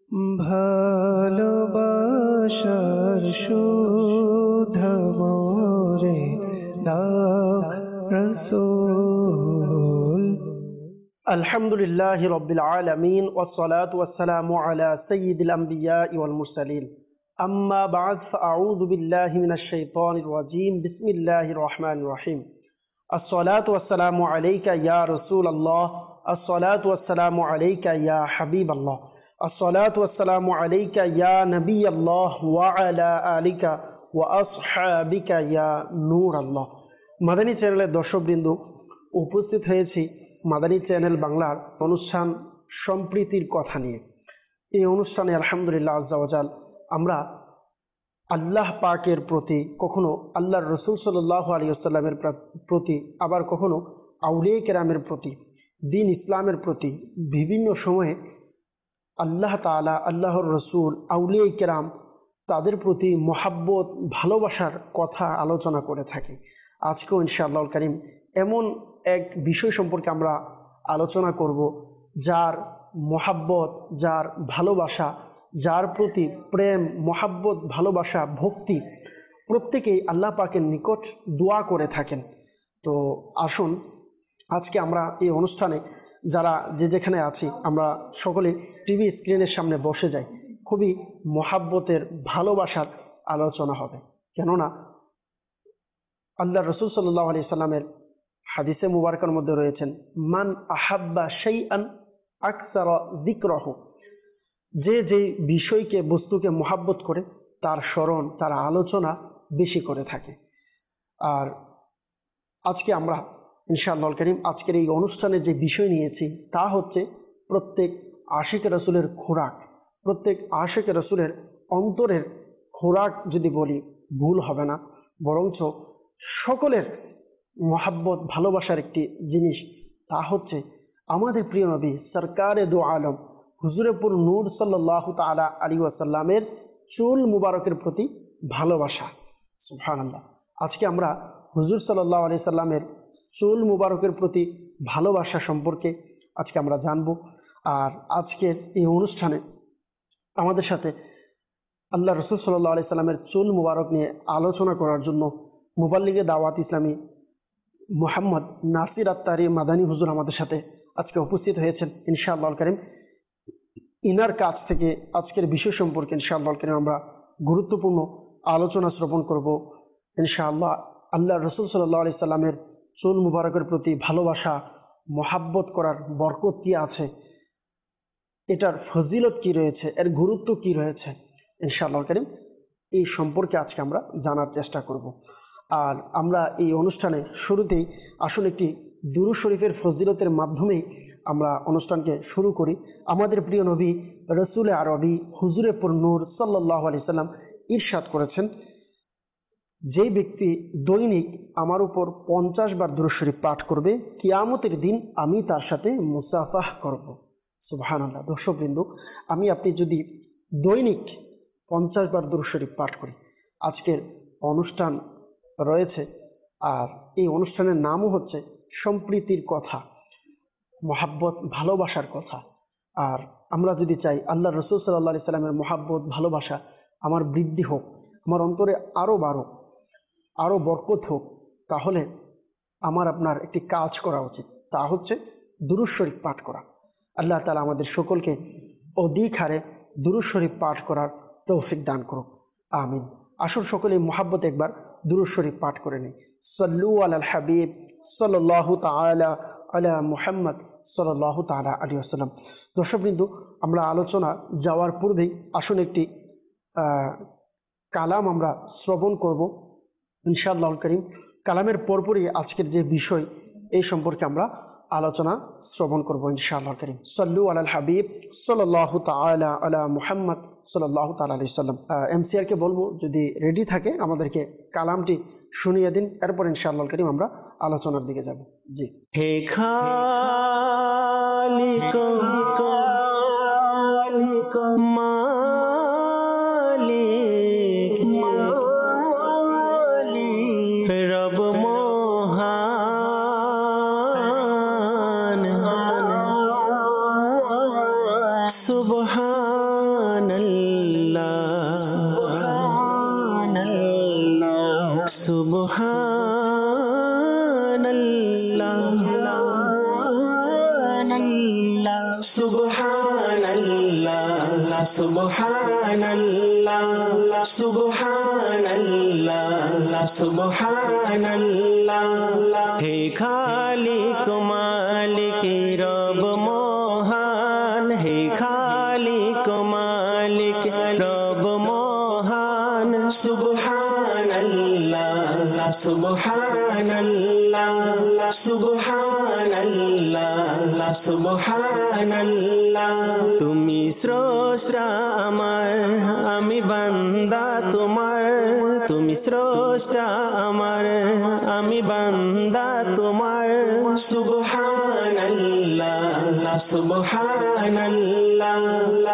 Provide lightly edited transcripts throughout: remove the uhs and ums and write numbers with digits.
ভালোবাসার শুদ্ধ মোরে দাও রাসূল। আলহামদুলিল্লাহি রাব্বিল আলামিন ওয়াসসালাতু ওয়াসসালামু আলা সাইয়্যিদিল আমবিয়াই ওয়াল মুরসালিন। আম্মা বা'দ, ফাআউযু বিল্লাহি মিনাশ শাইতানির রাজীম। বিসমিল্লাহির রহমানির রহিম। আসসালাতু ওয়াসসালামু আলাইকা ইয়া রাসূলাল্লাহ, আসসালাতু ওয়াসসালামু আলাইকা ইয়া হাবিবাল্লাহ, আসসালাতু ওয়াসসালামু আলাইকা ইয়া নবিয়াল্লাহ ওয়া আলা আলিকা ওয়া আসহাবিকা ইয়া নূরাল্লাহ। মাদানী চ্যানেলের দর্শকবৃন্দ, উপস্থিত হয়েছি মাদানী চ্যানেল বাংলার অনুষ্ঠান সম্প্রীতির কথা নিয়ে। এই অনুষ্ঠানে আলহামদুলিল্লাহ আজ্জা ওয়া জাল আমরা আল্লাহ পাকের প্রতি, কখনো আল্লাহর রসুল সাল্লাল্লাহু আলাইহি ওয়াসাল্লামের প্রতি, আবার কখনো আউলিয়া কেরামের প্রতি, দ্বীন ইসলামের প্রতি বিভিন্ন সময়ে আল্লাহ তাআলা, আল্লাহর রসুল, আউলিয়া কেরাম তাদের প্রতি মহাব্বত, ভালোবাসার কথা আলোচনা করে থাকি। আজকেও ইনশাআল্লাহ কারীম এমন এক বিষয় সম্পর্কে আমরা আলোচনা করব যার মহাব্বত, যার ভালোবাসা, যার প্রতি প্রেম, মহাব্বত, ভালোবাসা, ভক্তি প্রত্যেকেই আল্লাহ পাকের নিকট দোয়া করে থাকেন। তো আসুন আজকে আমরা এই অনুষ্ঠানে যারা যে যেখানে আছি আমরা সকলে টিভি স্ক্রিনের সামনে বসে যাই। খুবই মহাব্বতের, ভালোবাসার আলোচনা হবে। কেননা আল্লাহ রসুল সাল্লাল্লাহু আলাইহি সাল্লামের হাদিসে মুবারকার মধ্যে রয়েছেন, মান আহাব্বা শাইআন আকসারা যিকরাহু, যে যে বিষয়কে, বস্তুকে মহাব্বত করে তার স্মরণ, তার আলোচনা বেশি করে থাকে। আর আজকে আমরা ইনশাআল্লাহ কারীম আজকের এই অনুষ্ঠানে যে বিষয় নিয়েছি তা হচ্ছে প্রত্যেক আশিক রাসূলের খোরাক। প্রত্যেক আশিক রাসূলের অন্তরের খোরাক যদি বলি ভুল হবে না, বরঞ্চ সকলের মহাব্বত, ভালোবাসার একটি জিনিস, তা হচ্ছে আমাদের প্রিয় নবী সরকারে দো আলম হুজুরে পুর নূর সাল্লাল্লাহু তাআলা আলাইহি ওয়াসাল্লামের চুল মুবারকের প্রতি ভালোবাসা। সুবহানাল্লাহ। আজকে আমরা হুজুর সাল্লাল্লাহু আলাইহি সাল্লামের চুল মুবারকের প্রতি ভালোবাসা সম্পর্কে আজকে আমরা জানব। আর আজকের এই অনুষ্ঠানে আমাদের সাথে আল্লাহ রসুল সাল্লাল্লাহু আলাইহি সাল্লামের চুল মুবারক নিয়ে আলোচনা করার জন্য মুবাল্লিগে দাওয়াত ইসলামী মুহাম্মদ নাসির আত্তারি মাদানী হুজুর আমাদের সাথে আজকে উপস্থিত হয়েছেন। ইনশাআল্লাহ কারীম ইনার কাছ থেকে আজকের বিষয় সম্পর্কে ইনশাআল্লাহ কারীম আমরা গুরুত্বপূর্ণ আলোচনা শ্রবণ করব। ইনশাআল্লাহ আল্লাহ রসুল সাল্লাল্লাহু আলাইহি সাল্লামের চুল মুবারকের প্রতি ভালোবাসা, মহাব্বত করার বরকত কি আছে, এটার ফজিলত কি রয়েছে, এর গুরুত্ব কি রয়েছে, ইনশাআল্লাহ কারীম এই সম্পর্কে আজকে আমরা জানার চেষ্টা করব। আর আমরা এই অনুষ্ঠানে শুরুতেই আসলে একটি দুরূদ শরীফের ফজিলতের মাধ্যমে আমরা অনুষ্ঠানকে শুরু করি। আমাদের প্রিয় নবী রসুল আরবি হুজুরে পুর নূর সাল্লাল্লাহু আলাইহি সাল্লাম ইরশাদ করেছেন, যে ব্যক্তি দৈনিক আমার উপর 50 বার দুরূদ শরীফ পাঠ করবে, কিয়ামতের দিন আমি তার সাথে মুসাফাহ করব। সুবহানাল্লাহ। দর্শকবৃন্দ, আমি আপনি যদি দৈনিক 50 বার দুরূদ শরীফ পাঠ করি, আজকের অনুষ্ঠান রয়েছে আর এই অনুষ্ঠানের নামও হচ্ছে সম্প্রীতির কথা, মহাব্বত, ভালোবাসার কথা। আর আমরা যদি চাই আল্লাহ রসুল সাল্লাল্লাহু আলাইহি সাল্লামের মহাব্বত, ভালোবাসা আমার বৃদ্ধি হোক, আমার অন্তরে আরো বাড়ুক, আরো বরকত হোক, তাহলে আমার আপনার একটি কাজ করা উচিত, তা হচ্ছে দুরূদ শরীফ পাঠ করা। আল্লাহ তাআলা আমাদের সকলকে অধিক হারে দুরূদ শরীফ পাঠ করার তৌফিক দান করুক, আমিন। আসুন সকলে মহাব্বত একবার দুরূদ শরীফ পাঠ করে নেই। সাল্লু আলাল হাবিব সাল্লাল্লাহু তাআলা আলা মুহাম্মদ সাল্লাল্লাহু তাআলা আলাইহি ওয়াসাল্লাম। দর্শকবৃন্দ, আমরা আলোচনা যাওয়ার পূর্বেই আসুন একটি কালাম আমরা শ্রবণ করব ইনশাআল্লাহ কারীম। কালামের পরপরই আজকের যে বিষয় এই সম্পর্কে আমরা আলোচনা শ্রবণ করব ইনশাআল্লাহ কারীম। সাল্লু আলাল হাবিব সাল্লাল্লাহু তাআলা আলা মুহাম্মদ সাল্লাল্লাহু তাআলা আলাইহি ওয়াসাল্লাম। এমসিআর কে বলবো যদি রেডি থাকে আমাদেরকে কালামটি শুনিয়ে দিন, এরপর ইনশাআল্লাহ কারীম আমরা আলোচনার দিকে যাব। জি। হে খালিক মালিক রব মহান সুবহান সুবহানাল্লাহ সুবহানাল্লাহ সুবহানাল্লাহ হে খালিক মালিক রব মহান হে খালিক মালিক রব মহান সুবহানাল্লাহ সুবহানাল্লাহ সুবহানাল্লাহ সুবহানাল্লাহ তুমি স্রষ্টা আমার আমি বান্দা তোমার তুমি স্রষ্টা আমার আমি বান্দা তোমার সুবহানাল্লাহ সুবহানাল্লাহ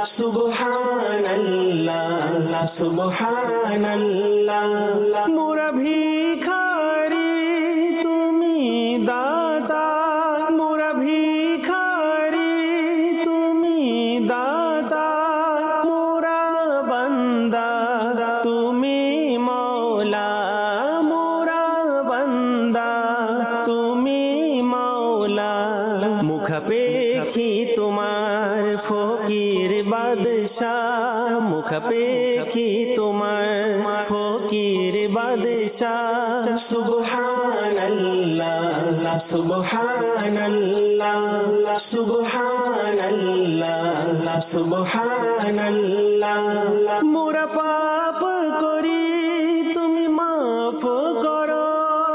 সুবহানাল্লাহ সুবহানাল্লাহ মোরা ভিখারি তুমি দাতা মোরা ভিখারি তুমি দাতা মোরা বান্দা তুমি মওলা মোরা বান্দা তুমি মওলা মুখ পেখি তোমার ফকির বাদশাহ মুখ পেখি তোমার ফকির বাদশাহ সুবহানাল্লাহ সুবহানাল্লাহ সুবহানাল্লাহ সুবহানাল্লাহ মোরা পাপ করি তুমি মাফ করো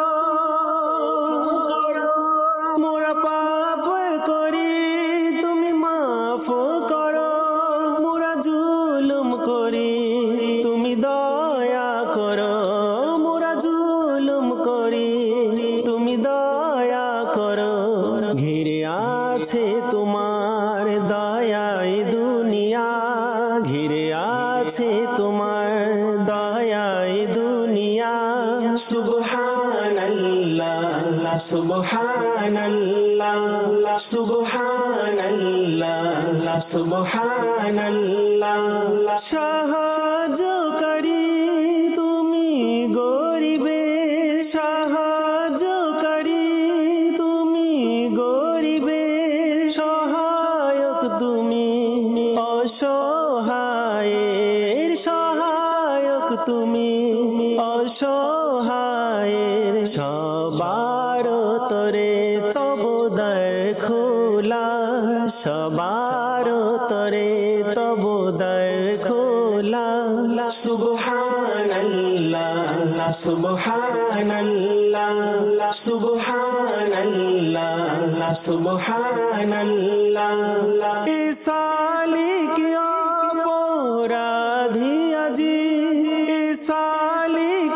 মোরা পাপ করি তুমি মাফ করো মোরা জুলুম করি তুমি দয়া করো মোরা জুলুম করি তুমি দয়া করো ঘিরে আছে তোমার দয়ায় দুনিয়া ঘিরে আছে তোমার দয়ায় দুনিয়া সুবহানাল্লাহ সুবহানাল্লাহ সুবহানাল্লাহ সুবহানাল্লাহ সাহায্যকারী তুমি গরিবের সাহায্যকারী তুমি গরিবের সহায়ক তুমি অসহায়ের সহায়ক তুমি অসহায়ের সবার তরে তব দর খোলা সবার তরে তব দর খোলা সুবহানাল্লাহ সুবহানাল্লাহ সুবহানাল্লাহ সুবহানাল্লাহ সালিক অপরাধী আজি সালিক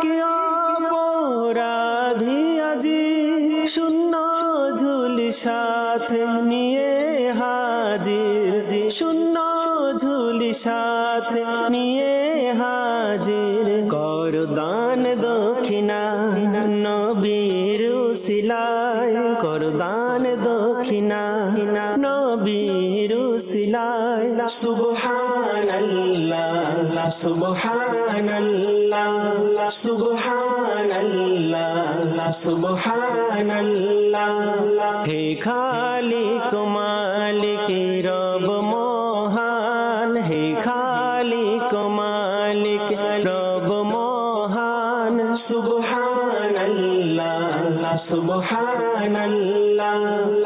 অপরাধী আজি শূন্য ঝুলি সাথে নিয়ে হাজির শূন্য ঝুলি সাথে নিয়ে হাজির কর দান দক্ষিণা নবীর উসিলায় কর দান দক্ষিণা নবীর উসিলায় সুবহানাল্লাহ সুবহানাল্লাহ সুবহানাল্লাহ সুবহানাল্লাহ হে খালিক মালিক রব মহান হে খালিক মালিক রব মহান সুবহানাল্লাহ সুবহানাল্লাহ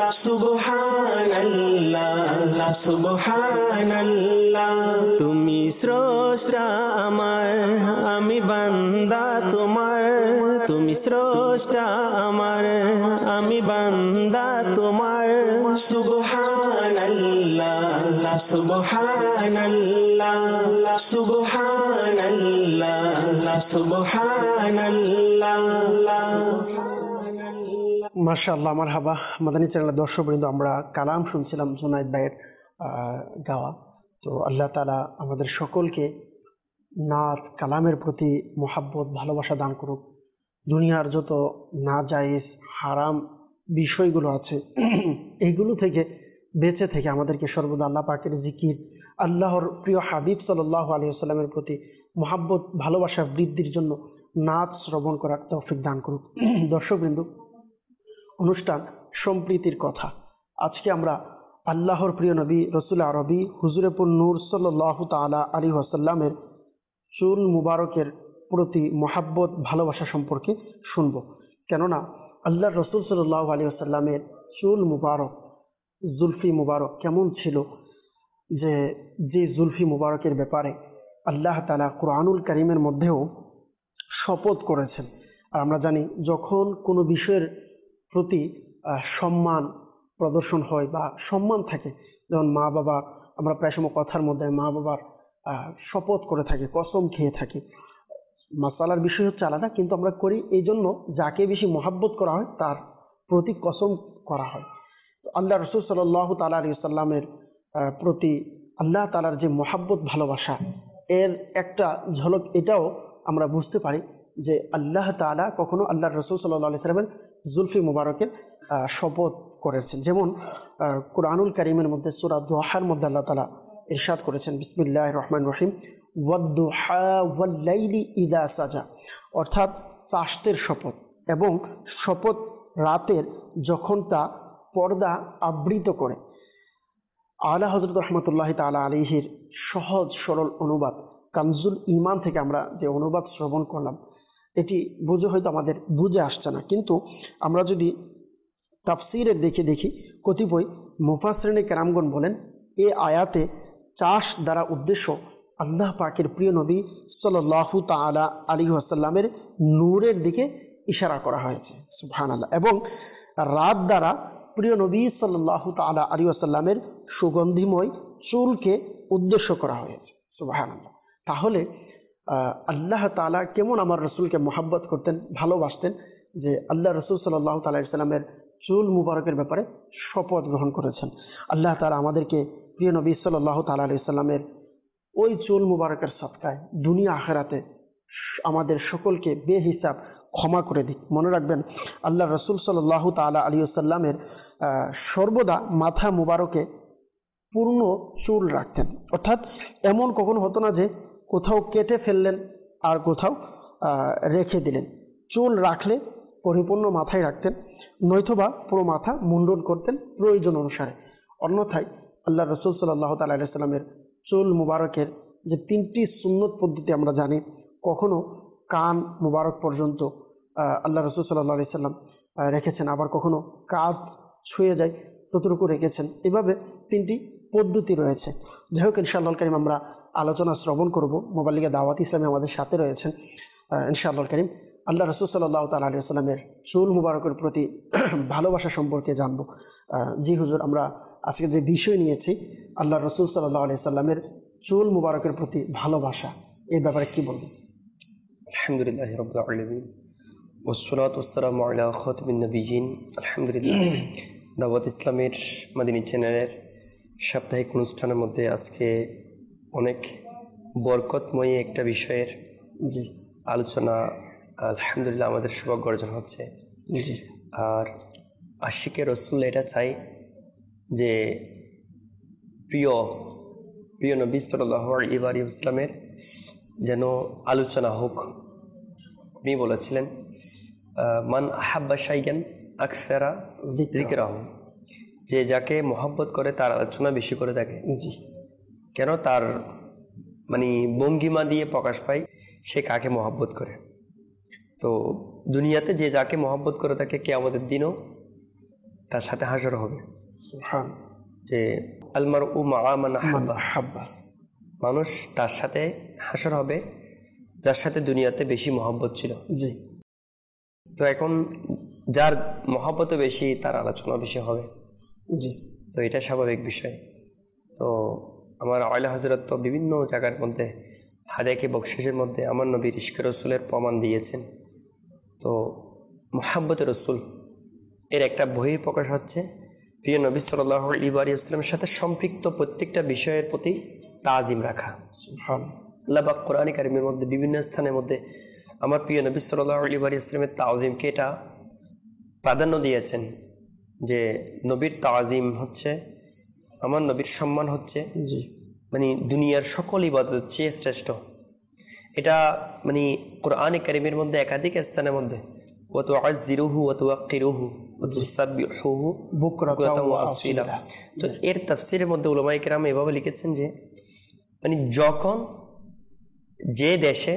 সুবহানাল্লাহ সুবহানাল্লাহ তুমি স্রষ্টা আমার আমি বান্দা তোমার তুমি স্রষ্টা আমার আমি বান্দা তোমার সুবহানাল্লাহ সুবহানাল্লাহ সুবহানাল্লাহ সুবহানাল্লাহ মাশাআল্লাহ মারহাবা মাদানী চ্যানেলের দর্শকবৃন্দ আমরা কালাম শুনছিলাম জুনায়েদ ভাইয়ের গাওয়া। তো আল্লাহ তাআলা আমাদের সকলকে নাত কালামের প্রতি মোহাব্বত ভালোবাসা দান করুক। দুনিয়ার যত নাজায়েজ হারাম বিষয়গুলো আছে এইগুলো থেকে বেঁচে থেকে আমাদেরকে সর্বদা আল্লাহ পাকের জিকির আল্লাহর প্রিয় হাবিব সাল্লাল্লাহু আলাইহি ওয়াসাল্লামের প্রতি মোহাব্বত ভালোবাসা বৃদ্ধির জন্য নাত শ্রবণ করার তৌফিক দান করুক। দর্শকবৃন্দ, অনুষ্ঠান সম্প্রীতির কথা। আজকে আমরা আল্লাহর প্রিয় নবী রসুল আরবি হুজুরে পুর নূর সাল্লাল্লাহু তাআলা আলাইহি ওয়াসাল্লামের চুল মুবারকের প্রতি মহাব্বত ভালোবাসা সম্পর্কে শুনব। কেননা আল্লাহর রসুল সাল্লাল্লাহু আলাইহি ওয়াসাল্লামের চুল মুবারক, জুলফি মুবারক কেমন ছিল, যে জুলফি মুবারকের ব্যাপারে আল্লাহ তাআলা কুরআনুল কারীমের মধ্যেও শপথ করেছেন। আর আমরা জানি যখন কোনো বিষয়ের প্রতি সম্মান প্রদর্শন হয় বা সম্মান থাকে, যেমন মা বাবা, আমরা প্রায় সময় কথার মধ্যে মা বাবার শপথ করে থাকি, কসম খেয়ে থাকি। মাসালার বিষয় হচ্ছে আলাদা, কিন্তু আমরা করি এই জন্য যাকে বেশি মহাব্বত করা হয় তার প্রতি কসম করা হয়। আল্লাহ রসুল সাল্লাল্লাহু তাআলা আলাইহি ওয়াসাল্লামের প্রতি আল্লাহ তাআলার যে মহাব্বত ভালোবাসা, এর একটা ঝলক এটাও আমরা বুঝতে পারি যে আল্লাহ তাআলা কখনো আল্লাহ রসুল সাল্লাল্লাহু আলাইহি ওয়াসাল্লামের জুলফি মুবারকের শপথ করেছেন। যেমন কুরআনুল কারীমের মধ্যে সূরা দুহার মধ্যে আল্লাহ তাআলা ইরশাদ করেছেন, বিসমিল্লাহির রহমানির রহিম, ওয়াদ-দুহা ওয়াল-লাইলি ইযা সাজা, অর্থাৎ চাঁদের শপথ এবং শপথ রাতের যখন তা পর্দা আবৃত করে। আলা হযরত রাহমাতুল্লাহি তাআলা আলাইহির সহজ সরল অনুবাদ কানজুল ঈমান থেকে আমরা যে অনুবাদ শ্রবণ করলাম, এটি বুঝে হয়তো আমাদের বুঝে আসছে না, কিন্তু আমরা যদি তাফসীরের দেখি কতিপয় মুফাসসিরিনে কেরামগণ বলেন এই আয়াতে চাষ দ্বারা উদ্দেশ্য আল্লাহ পাকের প্রিয় নবী সাল্লাল্লাহু তাআলা আলাইহি ওয়াসাল্লামের নূরের দিকে ইশারা করা হয়েছে, সুবহানাল্লাহ। এবং রাত দ্বারা প্রিয় নবী সাল্লাল্লাহু তাআলা আলাইহি ওয়াসাল্লামের সুগন্ধিময় চুলকে উদ্দেশ্য করা হয়েছে, সুবহানাল্লাহ। তাহলে আল্লাহ তাআলা কেমন আমার রসুলকে মহাব্বত করতেন, ভালোবাসতেন, যে আল্লাহ রসুল সাল্লাল্লাহু তাআলা আলাইহি ওয়াসাল্লামের চুল মুবারকের ব্যাপারে শপথ গ্রহণ করেছেন। আল্লাহ তাআলা আমাদেরকে প্রিয় নবী সাল্লাল্লাহু তাআলা আলাইহি ওয়াসাল্লামের ওই চুল মুবারকের সদকায় দুনিয়া আখিরাতে আমাদের সকলকে বেহিসাব ক্ষমা করে দিক। মনে রাখবেন, আল্লাহ রসুল সাল্লাল্লাহু তাআলা আলাইহি ওয়াসাল্লামের সর্বদা মাথা মুবারকে পূর্ণ চুল রাখতেন, অর্থাৎ এমন কখনো হতো না যে কোথাও কেটে ফেললেন আর কোথাও রেখে দিলেন। চুল রাখলে পরিপূর্ণ মাথায় রাখতেন, নয়তোবা পুরো মাথা মুন্ডন করতেন প্রয়োজন অনুসারে। অন্যথায় আল্লাহ রসুল সাল্লাল্লাহু তাআলা আলাইহি ওয়াসাল্লামের চুল মুবারকের যে তিনটি সুন্নত পদ্ধতি আমরা জানি, কখনো কান মুবারক পর্যন্ত আল্লাহ রসুল সাল্লাল্লাহু আলাইহি ওয়াসাল্লাম রেখেছেন, আবার কখনো কাঁধ ছুঁয়ে যায় ততটুকু রেখেছেন। এভাবে তিনটি পদ্ধতি রয়েছে। যাই হোক, ইনশাআল্লাহ কারীম আমরা আলোচনা শ্রবণ করব। মোবাইল লিগে দাওয়াত ইসলামী আমাদের সাথে রয়েছেন ইনশাআল্লাহ কারীম। আল্লাহ রসুল সাল্লাল্লাহু তাআলা আলাইহি ওয়াসাল্লামের চুল মুবারকের প্রতি ভালোবাসা সম্পর্কে জানবো। জি হুজুর, আমরা আজকে যে বিষয় নিয়েছি আল্লাহ রসুল সাল্লাল্লাহু আলাইহি ওয়াসাল্লামের চুল মুবারকের প্রতি ভালোবাসা, এই ব্যাপারে কি বলবেন? আলহামদুলিল্লাহি রাব্বিল আলামিন ওয়াসসালাতু ওয়াসসালামু আলা খাতামিন নাবিয়্যিন। আলহামদুলিল্লাহ, দাওয়াত ইসলামের মাদিনী চ্যানেলের সাপ্তাহিক অনুষ্ঠানের মধ্যে আজকে অনেক বরকতময়ী একটা বিষয়ের আলোচনা আলহামদুলিল্লাহ আমাদের সৌভাগ্য অর্জন হচ্ছে। আর আশিকে রসুল এটা চাই যে প্রিয় নবী সাল্লাল্লাহু আলাইহি ওয়াসাল্লামের যেন আলোচনা হোক। আপনি বলেছিলেন মান আহাব্বা শাইয়ান আকসারা যিকরাহু, যে যাকে মহব্বত করে তার আলোচনা বেশি করে থাকে। কেন? তার মানে ভঙ্গিমা দিয়ে প্রকাশ পায় সে কাকে মহব্বত করে। তো দুনিয়াতে যে যাকে মহব্বত করে থাকে কিয়ামতের দিনও তার সাথে হাসর হবে। যে আলমারউ মাআ মান আহাব্বা, মানুষ তার সাথে হাসর হবে যার সাথে দুনিয়াতে বেশি মহব্বত ছিল। জি। তো এখন যার মহব্বত বেশি তার আলোচনা বেশি হবে। জি। তো এটা স্বাভাবিক বিষয়। তো আমার আলা হযরত তো বিভিন্ন জায়গার মধ্যে হাদিয়াকে বকশিসের মধ্যে আমার নবীর ইশকে রাসূলের প্রমাণ দিয়েছেন। তো মুহাব্বতে রাসূল এর একটা বহিঃ প্রকাশ হচ্ছে প্রিয় নবী সাল্লাল্লাহু আলাইহি ওয়াসাল্লামের সাথে সম্পৃক্ত প্রত্যেকটা বিষয়ের প্রতি তাজিম রাখা। আল্লাহ পাক কোরআনে কারীমের মধ্যে বিভিন্ন স্থানের মধ্যে আমার প্রিয় নবী সাল্লাল্লাহু আলাইহি ওয়াসাল্লামের তাজিমকে এটা প্রাধান্য দিয়েছেন, যে নবীর তাজিম হচ্ছে, আমার নবীর সম্মান হচ্ছে মানে দুনিয়ার সকল ইবাদতের চেয়ে শ্রেষ্ঠ। এটা মানে কোরআনে কারীমের মধ্যে একাধিক স্থানের মধ্যে ওয়া তুআজ্জিরুহু ওয়া তুওয়াক্কিরুহু ওয়া তুসাব্বিহুহু বুকরাতাও ওয়া আসীলা। তো এর তাফসীরের মধ্যে উলামায়ে কেরাম এভাবে লিখেছেন যে মানে যখন যে দেশে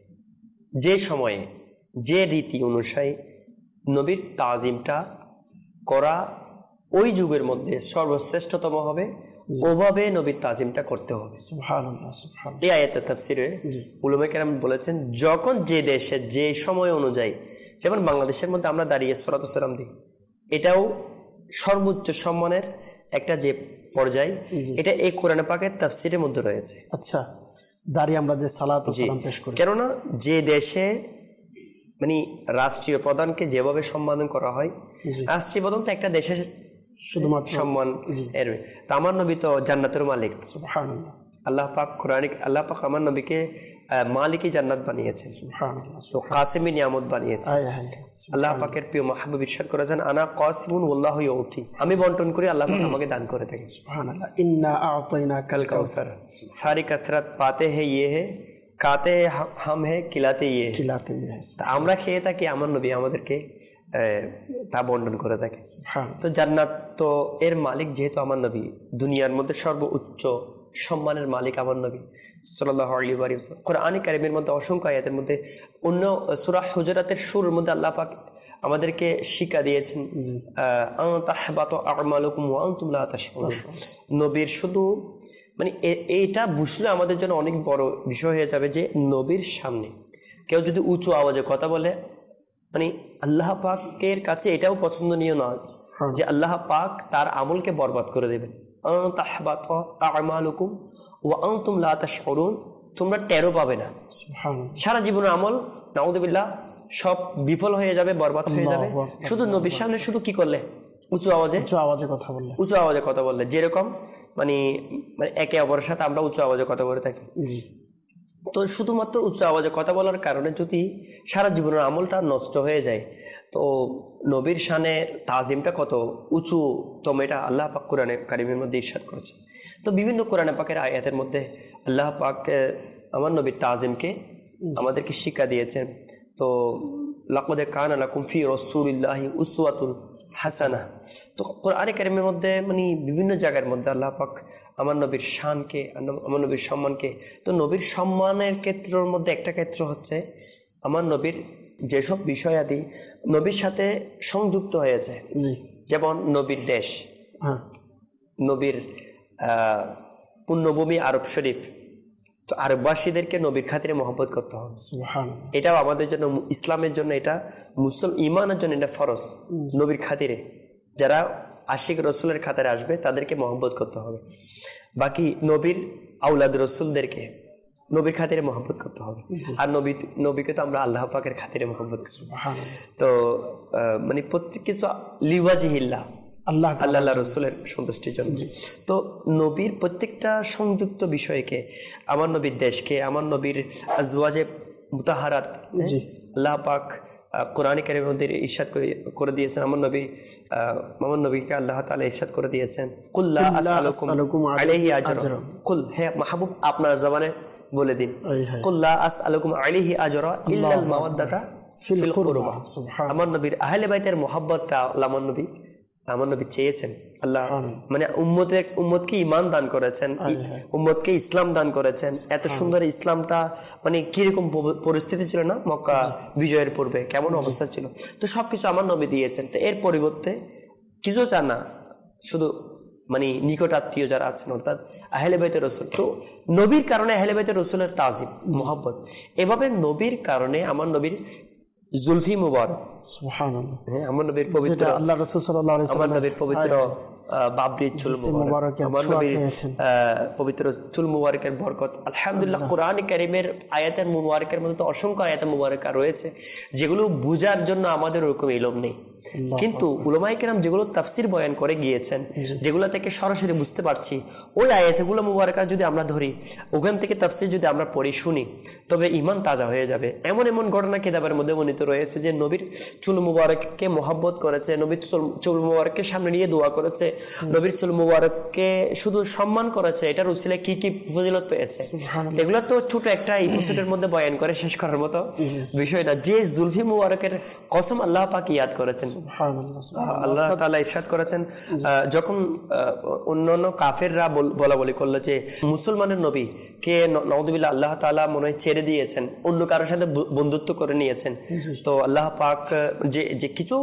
যে সময়ে যে রীতি অনুযায়ী নবীর তাজিমটা করা ওই যুগের মধ্যে সর্বশ্রেষ্ঠতম হবে, ওভাবে নবীর তাজিমটা করতে হবে। সুবহানাল্লাহ, সুবহানাল্লাহ। এই আয়াতের তাফসীরে উলামায়ে কেরাম বলেছেন যখন যে দেশে যে সময় অনুযায়ী, যেমন বাংলাদেশের মধ্যে আমরা দাঁড়িয়ে সালাতু সালাম দিই, এটাও সর্বোচ্চ সম্মানের একটা যে পর্যায়, এটা এই কোরআন পাকের তাফসীরের মধ্যে রয়েছে। আচ্ছা, দাঁড়িয়ে আমরা যে সালাত ও জি, সালাম পেশ করি, কেননা যে দেশে মানে রাষ্ট্রীয় প্রধানকে যেভাবে সম্বোধন করা হয়, জি, রাষ্ট্রীয় প্রধান তো একটা দেশের শুধুমাত্র সম্মান এর। তো আমার নবী তো জান্নাতের মালিক। সুবহানাল্লাহ, আল্লাহ পাক আল্লাহ পাক আমার নবীকে মালিকি জান্নাত বানিয়েছেন, সুবহানাল্লাহ। তো কাসিমি নিয়ামত বানিয়েছেন। আয় হায়, আল্লাহ পাকের প্রিয় মাহবুব ইরশাদ করেছেন, আনা কাসিমুন ওয়াল্লাহু ইউতি, আমি বন্টন করি, আল্লাহ পাক আমাকে দান করে থাকেন। সুবহানাল্লাহ। ইন্না আ'তাইনাকাল কাল কাউসার, সারি কাসরাত পাতে হে ইয়ে হে, কাতে হাম হে, খিলাতে ইয়ে হে। খিলাতে ইয়ে। তা আমরা খেয়ে থাকি, আমার নবী আমাদেরকে তা বন্টন করে থাকে। সুবহানাল্লাহ। তো জান্নাত তো এর মালিক যেহেতু আমার নবী, দুনিয়ার মধ্যে সর্বোচ্চ সম্মানের মালিক আমার নবী সাল্লাল্লাহু আলাইহি ওয়া সাল্লাম। কোরআনে কারীমের মধ্যে অসংখ্য আয়াতের মধ্যে, অন্য সূরা হুজুরাতের শুরুর মধ্যে আল্লাহ পাক আমাদেরকে শিক্ষা দিয়েছেন, আন তাহবাতু আমালুকুম ওয়া আনতুম লা তাশউরুন। নবীর শুধু মানে এইটা বুঝলে আমাদের জন্য অনেক বড় বিষয় হয়ে যাবে যে নবীর সামনে কেউ যদি উঁচু আওয়াজে কথা বলে, মানে আল্লাহ পাকের কাছে এটাও পছন্দনীয় নয় যে আল্লাহ পাক তার আমলকে বরবাদ করে দেবেন। আন তাহবাতু আমালুকুম ওয়া আনতুম লা তাশউরুন, তোমরা টেরও পাবে না। সুবহানাল্লাহ। সারা জীবনের আমল নাউযুবিল্লাহ সব বিফল হয়ে যাবে, বরবাদ হয়ে যাবে, শুধু নবীর সামনে শুধু কি করলে উঁচু আওয়াজে কথা বললে, উঁচু আওয়াজে কথা বললে, যেরকম মানে একে অপরের সাথে আমরা উঁচু আওয়াজে কথা বলে থাকি। তো শুধুমাত্র উচ্চ আওয়াজে কথা বলার কারণে যদি সারা জীবনের আমলটা নষ্ট হয়ে যায়, তো নবীর শানে তাজিমটা কত উঁচু তম এটা আল্লাহ পাক কোরআনে কারিমের মধ্যে ইরশাদ করেছে। তো বিভিন্ন কোরআনে পাকের আয়াতের মধ্যে আল্লাহ পাক আমার নবীর তাজিমকে আমাদেরকে শিক্ষা দিয়েছেন। তো লাকাদ কানা লাকুম ফি রাসূলিল্লাহি উসওয়াতুন হাসানাহ। তো কোরআনে কারিমের মধ্যে মানে বিভিন্ন জায়গার মধ্যে আল্লাহ পাক আমার নবীর শানকে, আমার নবীর সম্মানকে, তো নবীর সম্মানের ক্ষেত্রের মধ্যে একটা ক্ষেত্র হচ্ছে আমার নবীর যেসব বিষয়াদি নবীর সাথে সংযুক্ত হয়েছে, যেমন নবীর দেশ, নবীর পুণ্যভূমি আরব শরীফ, তো আরববাসীদেরকে নবীর খাতিরে মহব্বত করতে হবে। এটাও আমাদের জন্য, ইসলামের জন্য এটা, মুসলিম ইমানের জন্য এটা ফরজ। নবীর খাতিরে যারা আশিক রসুলের খাতিরে আসবে তাদেরকে মহব্বত করতে হবে। বাকি নবীর আওলাদ রসুলদেরকে নবীর খাতিরে মহব্বত করতে হবে। আর নবীকে তো আমরা আল্লাহ পাকের খাতিরে মহব্বত করব। তো মানে প্রত্যেক কিছু লিওয়াজিহিল্লাহ, আল্লাহ রসুলের সন্তুষ্টির জন্য। তো নবীর প্রত্যেকটা সংযুক্ত বিষয়কে, আমার নবীর দেশকে, আমার নবীর আজওয়াজে মুতাহারাত, আল্লাহ পাক কোরআন কারীমের মধ্যে ইরশাদ করে দিয়েছেন, আমার নবীকে আল্লাহ তাআলা ইরশাদ করে দিয়েছেন, কুল লা আসআলুকুম আলাইহি আজরা। কুল, হে মাহবুব আপনার জবানে বলে দিন, কুল লা আসআলুকুম আলাইহি আজরা ইল্লাল মাওয়াদ্দাতা ফিল কুরবা। আমার নবীর আহলে বাইতের মুহাব্বতটা আমার নবী চেয়েছেন। আল্লাহ মানে উম্মতকে ঈমান দান করেছেন, উম্মতকে ইসলাম দান করেছেন। এত সুন্দর ইসলামটা মানে কিরকম পরিস্থিতি ছিল না মক্কা বিজয়ের পূর্বে, কেমন অবস্থা ছিল, তো সবকিছু আমার নবী দিয়েছেন। তো এর পরিবর্তে কিছু চান না, শুধু মানে নিকট আত্মীয় যারা আছেন অর্থাৎ আহলে বাইতের রাসূল, তো নবীর কারণে আহলে বাইতের রাসূলের তাজিম মুহাব্বত, এভাবে নবীর কারণে আমার নবীর জুলফি মুবারক, সুবহানাল্লাহ, আমার নবীর পবিত্র আল্লাহ রাসূল সাল্লাল্লাহু আলাইহি ওয়াসাল্লাম, আমার নবীর পবিত্র বাবরি চুল মুবারক, আমার নবীর পবিত্র চুল মুবারকের বরকত। আলহামদুলিল্লাহ, কোরআন কারীমের আয়াতের মুবারকের মধ্যে তো অসংখ্য আয়াত মুবারকা রয়েছে যেগুলো বুঝার জন্য আমাদের ওরকম ইলম নেই। কিন্তু উলামায়ে কেরাম যেগুলো তাফসীর বয়ান করে গিয়েছেন, যেগুলো থেকে সরাসরি বুঝতে পারছি, ওই আয়াতগুলো মুবারাকা যদি আমরা ধরি, ওখান থেকে তাফসীর যদি আমরা পড়ি শুনি, তবে ঈমান তাজা হয়ে যাবে। এমন এমন ঘটনা কিতাবের মধ্যে বর্ণিত রয়েছে যে নবীর চুল মুবারককে মহব্বত করেছে, নবীর চুল মুবারককে সামনে নিয়ে দোয়া করেছে, নবীর চুল মুবারককে শুধু সম্মান করেছে, এটার উসিলায় কি কি ফজিলত পেয়েছে। এগুলো তো ছোট একটা এপিসোডের মধ্যে বয়ান করে শেষ করার মতো বিষয় না। যে জুলফি মুবারকের কসম আল্লাহ পাক ইয়াদ করেছেন, আল্লাহ তাআলা ইরশাদ করেছেন, যখন অন্যান্য কাফেররা বলা বলি করলো যে মুসলমানের নবী কে নাউযুবিল্লাহ আল্লাহ তাআলা মনে হয় ছেড়ে দিয়েছেন, অন্য কারোর সাথে বন্ধুত্ব করে নিয়েছেন, তো আল্লাহ পাক যে কিছু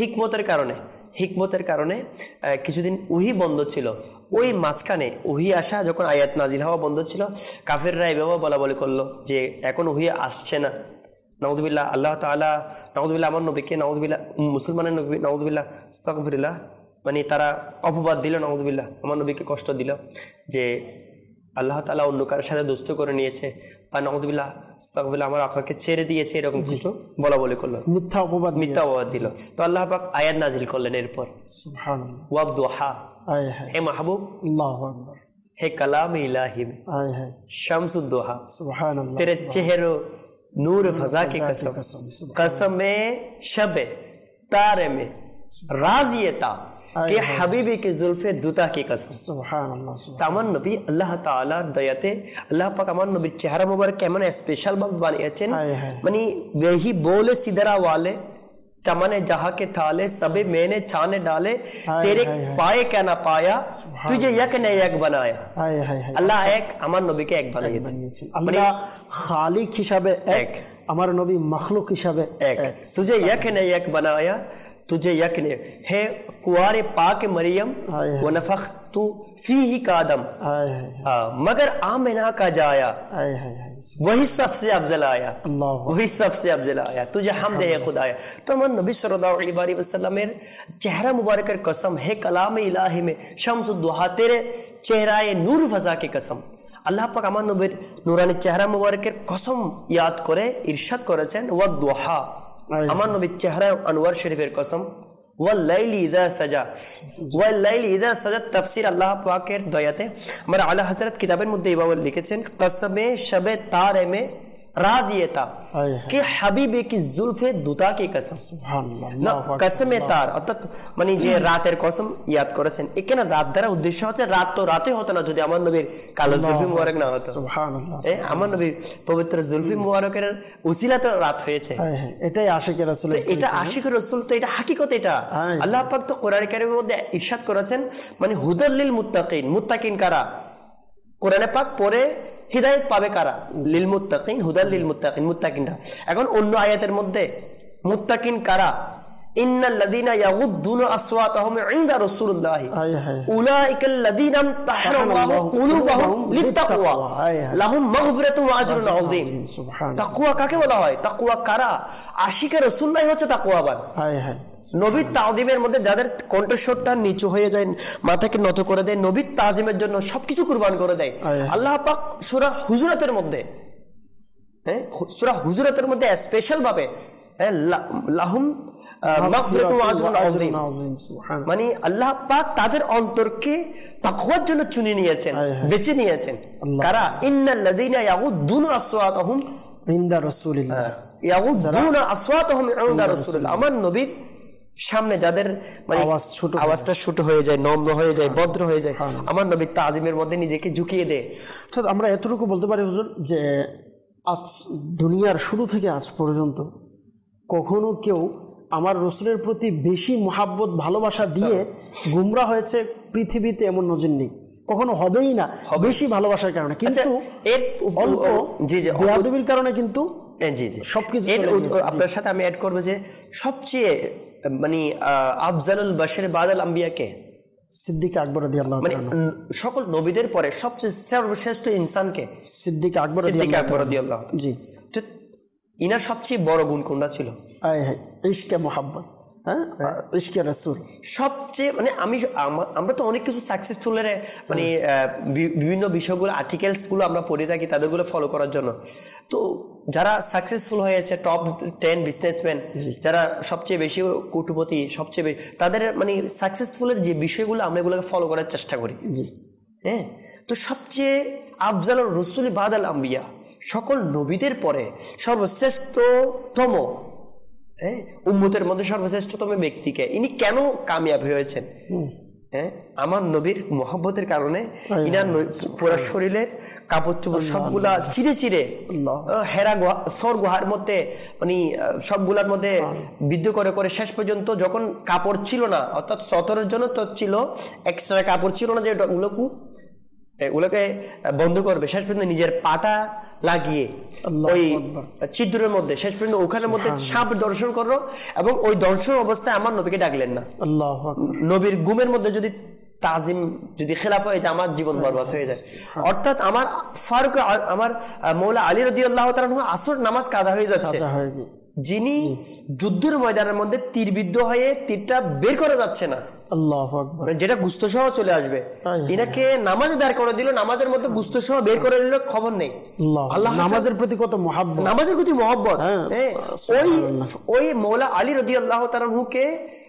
হিকমতের কারণে কিছুদিন ওহী বন্ধ ছিল, ওই মাঝখানে ওহী আসা যখন আয়াত নাজিল হওয়া বন্ধ ছিল, কাফেররা এভাবে বলা বলি করলো যে এখন ওহী আসছে না, নাউযুবিল্লাহ আল্লাহ তাআলা নাউযুবিল্লাহ আমার নবীকে নাউযুবিল্লাহ মুসলমানের নবী নাউযুবিল্লাহ আস্তাগফিরুল্লাহ, মানে তারা অপবাদ দিল, নাউযুবিল্লাহ আমার নবীকে কষ্ট দিল যে আল্লাহ তাআলা অন্য কারোর সাথে দোস্ত করে নিয়েছে, বা নাউযুবিল্লাহ আস্তাগফিরুল্লাহ আমার আপনাকে ছেড়ে দিয়েছে, এরকম কিছু বলা বলি করলো, মিথ্যা অপবাদ দিল। তো আল্লাহ পাক আয়াত নাজিল করলেন এরপর, সুবহানাল্লাহ, ওয়াদুহা, হে মাহবুব, আল্লাহু আকবার, হে কালাম ইলাহি, শামসুদ দুহা, সুবহানাল্লাহ, তেরে চেহেরে नूर फजा की कसम, कसम शब तारे में राजियता के हबीबी के जुल्फे दुता की कसम, सुबहानअल्लाह। আমার নবী আল্লাহ তাআলার দয়াতে আল্লাহ পাক আমার নবীর চেহারা মুবারক কেমন স্পেশাল ভাবে বানিয়েছেন, মানে वही बोले सिदरा वाले चमने जहां के थाले सबे मैंने छाने डाले तेरे पाए क्या ना पाया तुझे यक ने यक बनाया। আল্লাহ এক, আমার নবীকে এক বানিয়েছেন, আল্লাহ খালিক হিসাবে এক, আমার নবী মখলুক হিসাবে এক। तुझे यक ने यक बनाया तुझे यक ने है कुआरे पाक मरियम व नफख्तु फीही कादम मगर आमिना का जाया वही सबसे अफजल आया, वही सबसे अफजल आया, तुझे हमदे है खुदाया। तो আমার নবী সাল্লাল্লাহু আলাইহি ওয়াসাল্লামের চেহারা মুবারকের কসম, হে কালাম ইলাহি में शम्सुद दुहा तेरे চেহারায়ে নূর ফজা की कसम, আল্লাহ পাক আমার নবীর নূরানী চেহারা মুবারকের কসম ইয়াদ করে ইরশাদ করেছেন, ওয়াদুহা, আমার নবীর চেহারা আনোয়ার শরীফের কসম, ওয়াল্লাইলি ইযা সাজা, ওয়াল্লাইলি ইযা সাজা তাফসীর আল্লাহ পাকের দয়াতে আমার আলা হযরত কিতাবের মধ্যে এইভাবে লিখেছেন, কসমে শবে তারে মে রাজিয়তা কে হাবিবে কি জুলফে দুতা কি কসম, সুবহানাল্লাহ, কসমে তার অর্থাৎ মানে যে রাতের কসম ইয়াদ করেছেন, এখানে রাত দ্বারা উদ্দেশ্য হচ্ছে রাত তো রাতে হতো না যদি আমার নবীর কালো জুলফি মুবারক না হতো, সুবহানাল্লাহ, আমার নবীর পবিত্র জুলফি মুবারকের উসিলাতে রাত হয়েছে, এটাই আশিকের রাসূল, এটা আশিকের রাসূল, তো এটা হাকিকত, এটা আল্লাহ পাক তো কোরআন কারীমের মধ্যে ইরশাদ করেছেন, মানে হুদাল লিল মুত্তাকিন, মুত্তাকিন কারা, কোরআনে পাক পড়ে হিদায়াত পাবে কারা, লিল মুত্তাকিন, হুদাল লিল মুত্তাকিন, মুত্তাকিনরা। এখন অন্য আয়াতের মধ্যে মুত্তাকিন কারা, ইন্নাল লাযিনা ইয়াগুদ্দুনা আসওয়াতাহুম ইনদা রাসূলিল্লাহি উলাইকাল লাযিনা তাহরামাহু কুলুবুহুম লিত্তাকওয়া লাহুম মাগফিরাতুন ওয়া আজরুন আযীম। তাকওয়া কাকে বলা হয়, তাকওয়া কারা, আশিকে রাসূলুল্লাহ হচ্ছে তাকওয়াবান। নবীর তাজিমের মধ্যে যাদের কণ্ঠস্বরটা নিচু হয়ে যায়, মাথাকে নত করে দেয়, নবীর তাজিমের জন্য সবকিছু কুরবান করে দেয়, আল্লাহ পাক সূরা হুজুরাতের মধ্যে, সূরা হুজুরাতের মধ্যে স্পেশাল ভাবে লাহুম মাগফিরাতুন ওয়া আজরুন আযীম, মানে আল্লাহ পাক তাদের অন্তরকে তাকওয়ার জন্য চুনে নিয়েছেন, বেছে নিয়েছেন। কারা, ইন্নাল লাযিনা ইয়াগুদ্দুনা আসওয়াতাহুম ইনদা রাসূলিল্লাহ, ইয়াগুদ্দুনা আসওয়াতাহুম ইনদা রাসূলিল্লাহ, আমার নবীর সামনে যাদের মানে আওয়াজটা ছোট হয়ে যায়, নম্র হয়ে যায়, ভদ্র হয়ে যায়, আমার নবীর তাজিমের মধ্যে নিজেকে ঝুঁকিয়ে দেয়। আমরা এতটুকু বলতে পারি হুজুর যে আজ দুনিয়ার শুরু থেকে আজ পর্যন্ত কখনো কেউ আমার রাসূলের প্রতি বেশি মুহাব্বত ভালোবাসা দিয়ে গুমরা হয়েছে পৃথিবীতে এমন নজির নেই, কখনো হবেই না, বেশি ভালোবাসার কারণে, কিন্তু এর অল্প বেয়াদবির কারণে কিন্তু সবকিছু। আপনার সাথে আমি অ্যাড করবো যে সবচেয়ে মানে আফজালুল বাশার বাদাল আম্বিয়া কে, সিদ্দিক আকবর রাদিয়াল্লাহু তাআলা, মানে সকল নবীদের পরে সবচেয়ে সর্বশ্রেষ্ঠ ইনসানকে সিদ্দিক আকবর রাদিয়াল্লাহু। জি, ইনার সবচেয়ে বড় গুণ কোনটা ছিল? ইশকে মুহাব্বত, ইশকে রাসূল। সবচেয়ে মানে আমরা তো অনেক কিছু সাকসেসফুলের মানে বিভিন্ন বিষয়গুলো আর্টিকেলস গুলো আমরা পড়ে থাকি তাদেরগুলো ফলো করার জন্য, তো যারা সাকসেসফুল হয়েছে, টপ 10 বিজনেসম্যান, যারা সবচেয়ে বেশি কোটিপতি, সবচেয়ে তাদের মানে সাকসেসফুলের যে বিষয়গুলো আমরা এগুলোকে ফলো করার চেষ্টা করি। হ্যাঁ, তো সবচেয়ে আফজালুর রসুল বাদাল আম্বিয়া, সকল নবীদের পরে সর্বশ্রেষ্ঠতম, হ্যাঁ, উম্মতের মধ্যে সর্বশ্রেষ্ঠতম ব্যক্তিকে, ইনি কেন কামিয়াব হয়েছেন? হ্যাঁ, আমার নবীর মহব্বতের কারণে ইনার পুরো শরীরের কাপড় চোপড় সবগুলা চিরে চিরে হেরা সর গুহার মধ্যে মানে সবগুলার মধ্যে বিদ্ধ করে করে শেষ পর্যন্ত যখন কাপড় ছিল না, অর্থাৎ সতরের জন্য তো ছিল, এক্সট্রা কাপড় ছিল না যে ওগুলোকে বন্ধ করবে, শেষ পর্যন্ত নিজের পাটা লাগিয়ে ওই ছিদ্রের মধ্যে শেষ পর্যন্ত ওখানের মধ্যে সাপ দর্শন করলো, এবং ওই দর্শন অবস্থায় আমার নবীকে ডাকলেন না। নবীর গুমের মধ্যে যদি তাজিম যদি খেলাফ হয়ে যায়, আমার জীবন বরবাদ হয়ে যায়। অর্থাৎ আমার ফারুক, আমার মৌলা আলী রাদিয়াল্লাহু তাআলা আসর নামাজ কাদা হয়ে যাচ্ছে, যিনি যুদ্ধের ময়দানের মধ্যে তীরবিদ্ধ হয়ে তীরটা বের করা যাচ্ছে না, আল্লাহু আকবার, যেটা গুস্ত সহ চলে আসবে, এনাকে নামাজ দাঁড় করে দিল, নামাজের মধ্যে গুস্ত সহ বের করে দিল, খবর নেই। আল্লাহ নামাজের প্রতি কত মহব্বত, নামাজের প্রতি মহব্বত। ওই মৌলা আলী রাদিয়াল্লাহু তাআলা কে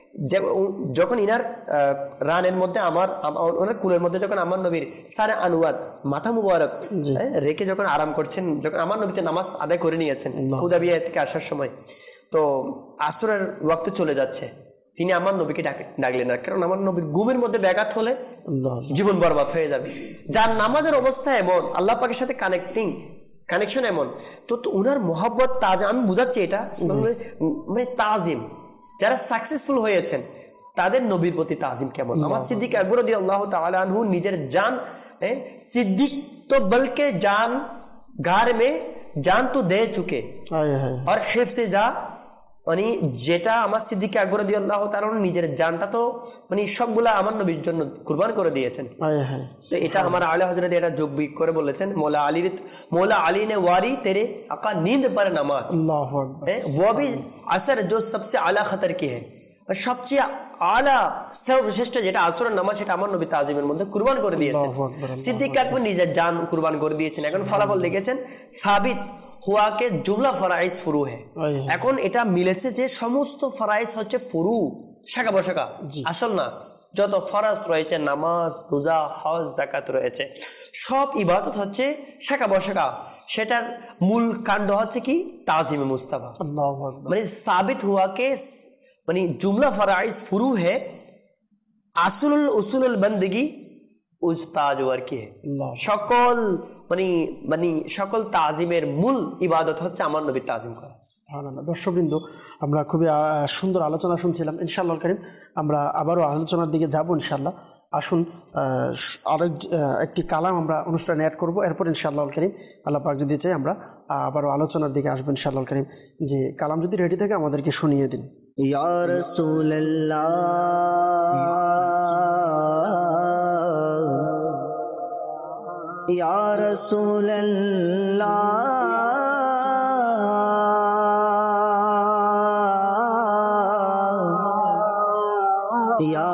যখন ইনার রানের মধ্যে ওনার কুলের মধ্যে যখন আমার নবীর সারে আনুয়াত মাথা মুবারক রেখে যখন আরাম করছেন, যখন আমার নবীতে নামাজ আদায় করে নিয়েছেন হুদাবিয়া থেকে আসার সময়, তো আসরের ওয়াক্ত চলে যাচ্ছে, তিনি আমার নবীকে ডাকলেন না, কারণ আমার নবীর ঘুমের মধ্যে ব্যাঘাত হলে জীবন বরবাদ হয়ে যাবে। যার নামাজের অবস্থা এমন, আল্লাহ পাকের সাথে কানেকশন এমন, তো উনার মহব্বত তাজিম, আমি বুঝাচ্ছি এটা মানে তাজিম, যারা সাকসেসফুল হয়েছেন তাদের নবীর প্রতি তাজিম কেমন। আমার সিদ্দিক আকবর রাদিয়াল্লাহু তাআলা আনহু নিজের জান, সিদ্দিক তো বলকে জান গার মে জান তো দে চুকে আর হিফজে যা, মানে যেটা আমার সিদ্দিক আকবর রাদিয়াল্লাহু তাআলা নিজের জানটা তো মানে সবগুলা আমার নবীর জন্য কুরবান করে দিয়েছেন। তো এটা আমার আলা হযরত এটা যোগ করে বলেছেন, मौला अली ने वारी तेरे आका नींद पर नमाज, अल्लाहु अकबर, वो भी असर जो सबसे आला खतर की है, और সবচেয়ে আলা সর্বশ্রেষ্ঠ যেটা আসরের নামাজ, সেটা আমার নবী তাজিমের মধ্যে কুরবান করে দিয়েছেন। সিদ্দিক আকবর নিজের জান কুরবান করে দিয়েছেন। এখন ফলাফল দেখেছেন, সাবিত হুয়া কে জুমলা ফরাইজ ফুরু है, এখন এটা মিলেছে যে সমস্ত ফরাইজ হচ্ছে ফুরু, শাখা বশাখা, আসল না। যত ফরজ রয়েছে, নামাজ, রোজা, হজ, যাকাত রয়েছে, সব ইবাদত হচ্ছে শাখা বশাখা, সেটার মূল কাণ্ড হচ্ছে কি তাজিমে মুস্তাফা। মানে সাবিত হুয়া কে মানে জুমলা ফরাইজ ফুরু है, আসলুল উসুলুল বন্দগি উস্তাদ ওয়ার কি है, সকল মানে সকল তাজিমের মূল ইবাদত হচ্ছে আমার নবীর তাজিম করা। দর্শকবৃন্দ, আমরা খুবই সুন্দর আলোচনা শুনছিলাম। ইনশাআল্লাহ কারীম আমরা আবারও আলোচনার দিকে যাব ইনশাআল্লাহ। আসুন আরেক একটি কালাম আমরা অনুষ্ঠানে অ্যাড করব, এরপর ইনশাআল্লাহ কারীম আল্লাহ পাক যদি চাই আমরা আবারও আলোচনার দিকে আসবো ইনশাআল্লাহ কারীম। যে কালাম যদি রেডি থাকে আমাদেরকে শুনিয়ে দিন। ইয়া রাসূলুল্লাহ ইয়া রাসূলুল্লাহ ইয়া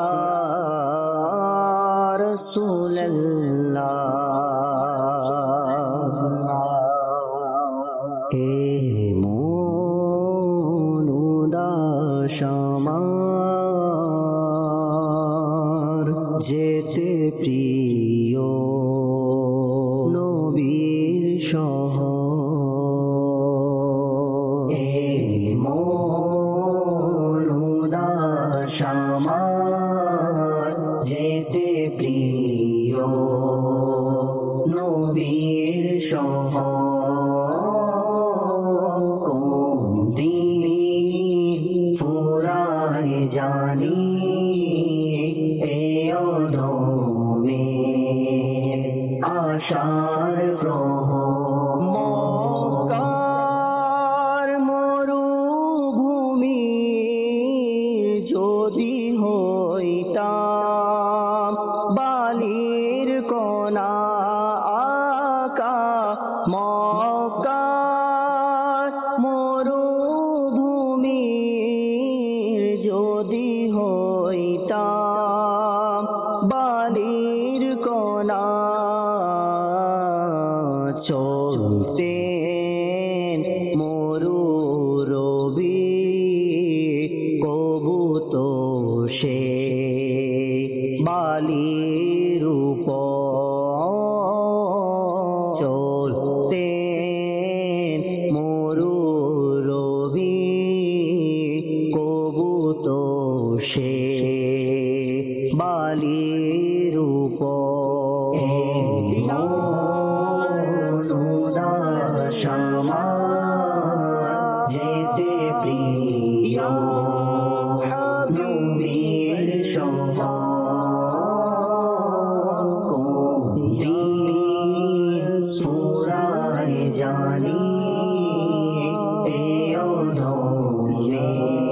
অধমে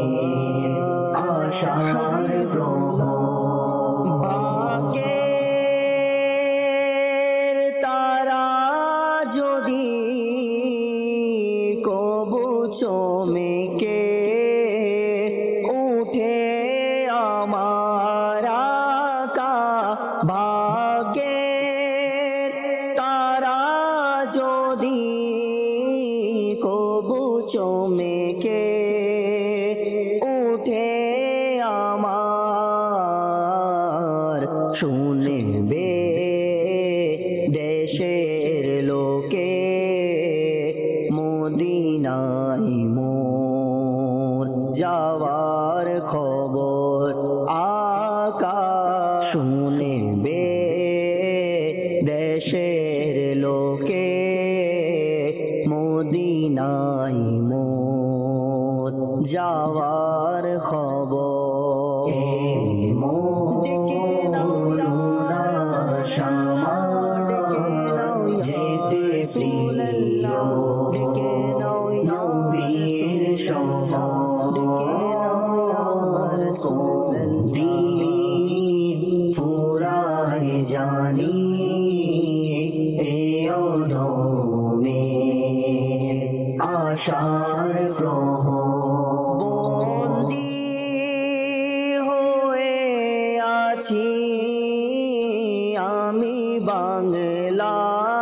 আশার গ্রহ ভাগ্যের তারা যদি কবু চমকে উঠে আমার আকা ভাগ্যের তারা যদি কবু চমকে উঠে আমার শুনবে দেশের লোকে মদিনায় মোর যাওয়ার খবর আকা শুনবে দেশের লোকে মদিনায় মোর যাওয়ার খবর যেতে প্রিয় নবীর সমাদ দিন ফুরায় জানি এ অধমে আশার গ্রহ বন্দী হয়ে আছি আমি বাংলা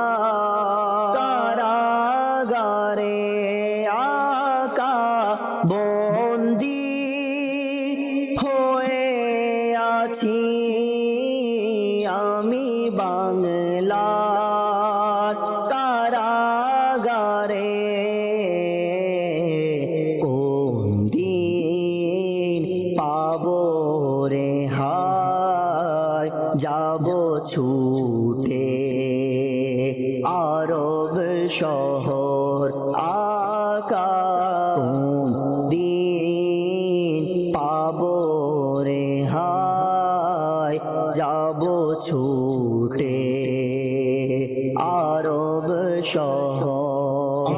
কারাগারে আকা বন্দী হয়ে আছি আমি বাংলা কারাগারে কোন দিন পাবো রে হায় যাব ছুটে আরব শহর আকা কোন দিন পাবো রে হায় যাব ছুটে আরব শহর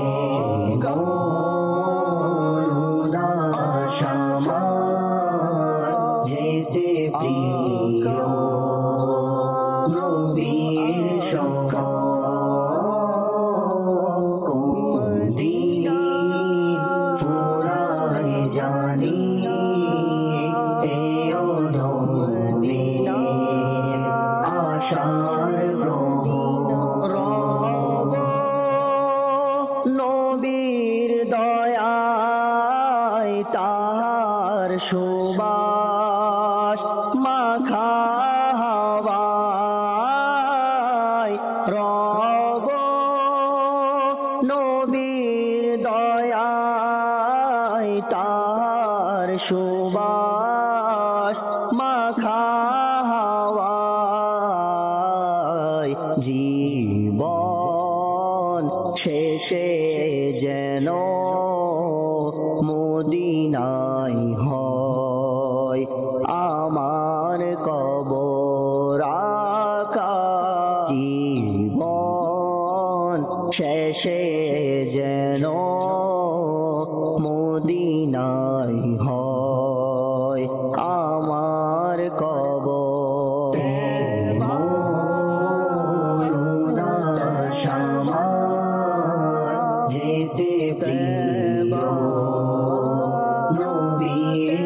যেতে প্রিয় নবীর সমাদ দিন ফুরায় জানি এ অধমে আশার গ্রহ নবীর দয়ায় তার সুবাস মাখা হাওয়ায় রব নবীর দয়ায় তার সুবাস মাখা হাওয়ায় জীবন শেষে যেন মদিনায় হয় আমার কবর আকা জীবন শেষে যেন মদিনায় হয় আমার কবর যেতে প্রিয় নবীর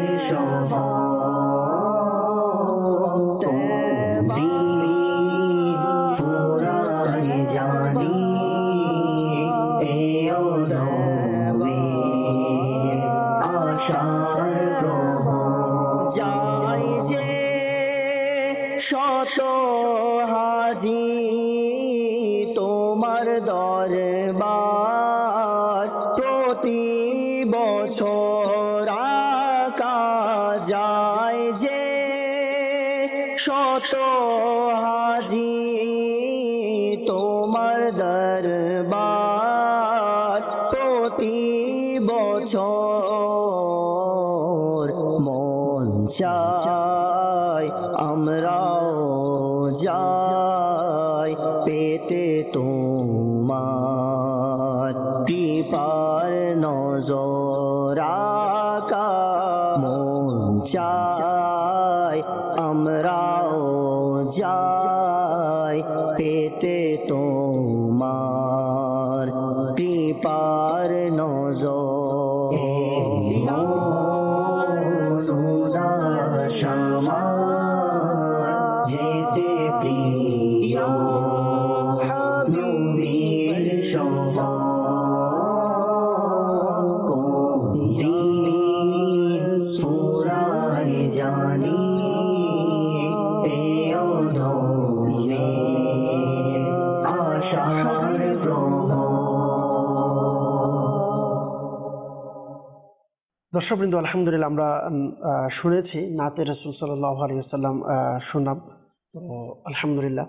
সমাদ দিন ফুরায় জানি এ অধমে আশার গ্রহ যাই যে শত হাজি তোমার দরবার প্রতি বছর আকা যায় যে শত হাজি তোমার দরবার প্রতি বছর মন চায় আমরাও যাই পেতে তোমার কৃপার নজর দর্শকবৃন্দ, আলহামদুলিল্লাহ আমরা শুনেছি নাতে রাসূল সাল্লাল্লাহু আলাইহি ওয়াসাল্লাম শুনলাম। তো আলহামদুলিল্লাহ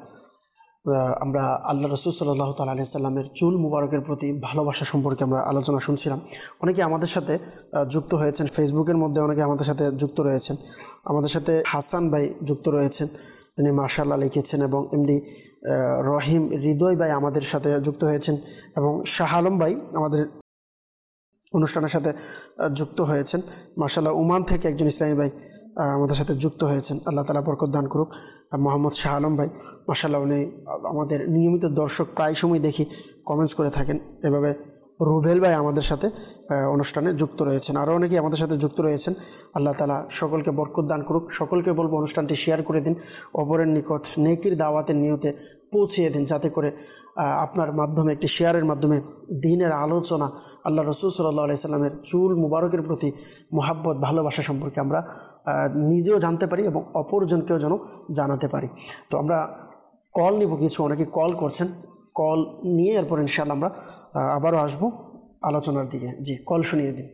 আমরা আল্লাহ রাসূল সাল্লাল্লাহু তাআলা আলাইহি সাল্লামের চুল মুবারকের প্রতি ভালোবাসা সম্পর্কে আমরা আলোচনা শুনছিলাম। অনেকে আমাদের সাথে যুক্ত হয়েছেন, ফেসবুকের মধ্যে অনেকে আমাদের সাথে যুক্ত রয়েছেন। আমাদের সাথে হাসান ভাই যুক্ত রয়েছেন, তিনি মাশাআল্লাহ লিখেছেন, এবং এমডি রহিম হৃদয় ভাই আমাদের সাথে যুক্ত হয়েছেন, এবং শাহ আলম ভাই আমাদের অনুষ্ঠানের সাথে যুক্ত হয়েছেন। মাশাআল্লাহ ওমান থেকে একজন ইসলামী ভাই আমাদের সাথে যুক্ত হয়েছেন, আল্লাহ তাআলা বরকত দান করুক। মোহাম্মদ শাহ আলম ভাই মাশাআল্লাহ উনি আমাদের নিয়মিত দর্শক, প্রায় সময় দেখি কমেন্টস করে থাকেন। এভাবে রুবেল ভাই আমাদের সাথে অনুষ্ঠানে যুক্ত রয়েছেন, আরো অনেকেই আমাদের সাথে যুক্ত রয়েছেন। আল্লাহ তাআলা সকলকে বরকত দান করুক। সকলকে বলবো অনুষ্ঠানটি শেয়ার করে দিন, অপরের নিকট নেকির দাওয়াতের নিয়তে পৌঁছিয়ে দিন, যাতে করে আপনার মাধ্যমে, একটি শেয়ারের মাধ্যমে দ্বীনের আলোচনা, আল্লাহ রাসূল সাল্লাল্লাহু আলাইহি সাল্লামের চুল মুবারকের প্রতি মহাব্বত, ভালোবাসা সম্পর্কে আমরা নিজেও জানতে পারি এবং অপরজনকেও যেন জানাতে পারি। তো আমরা কল নিব কিছু, অনেকে কল করছেন, কল নিয়ে এরপর ইনশাআল্লাহ আমরা আবারও আসবো আলোচনার দিকে। জি, কল শুনিয়ে দিন।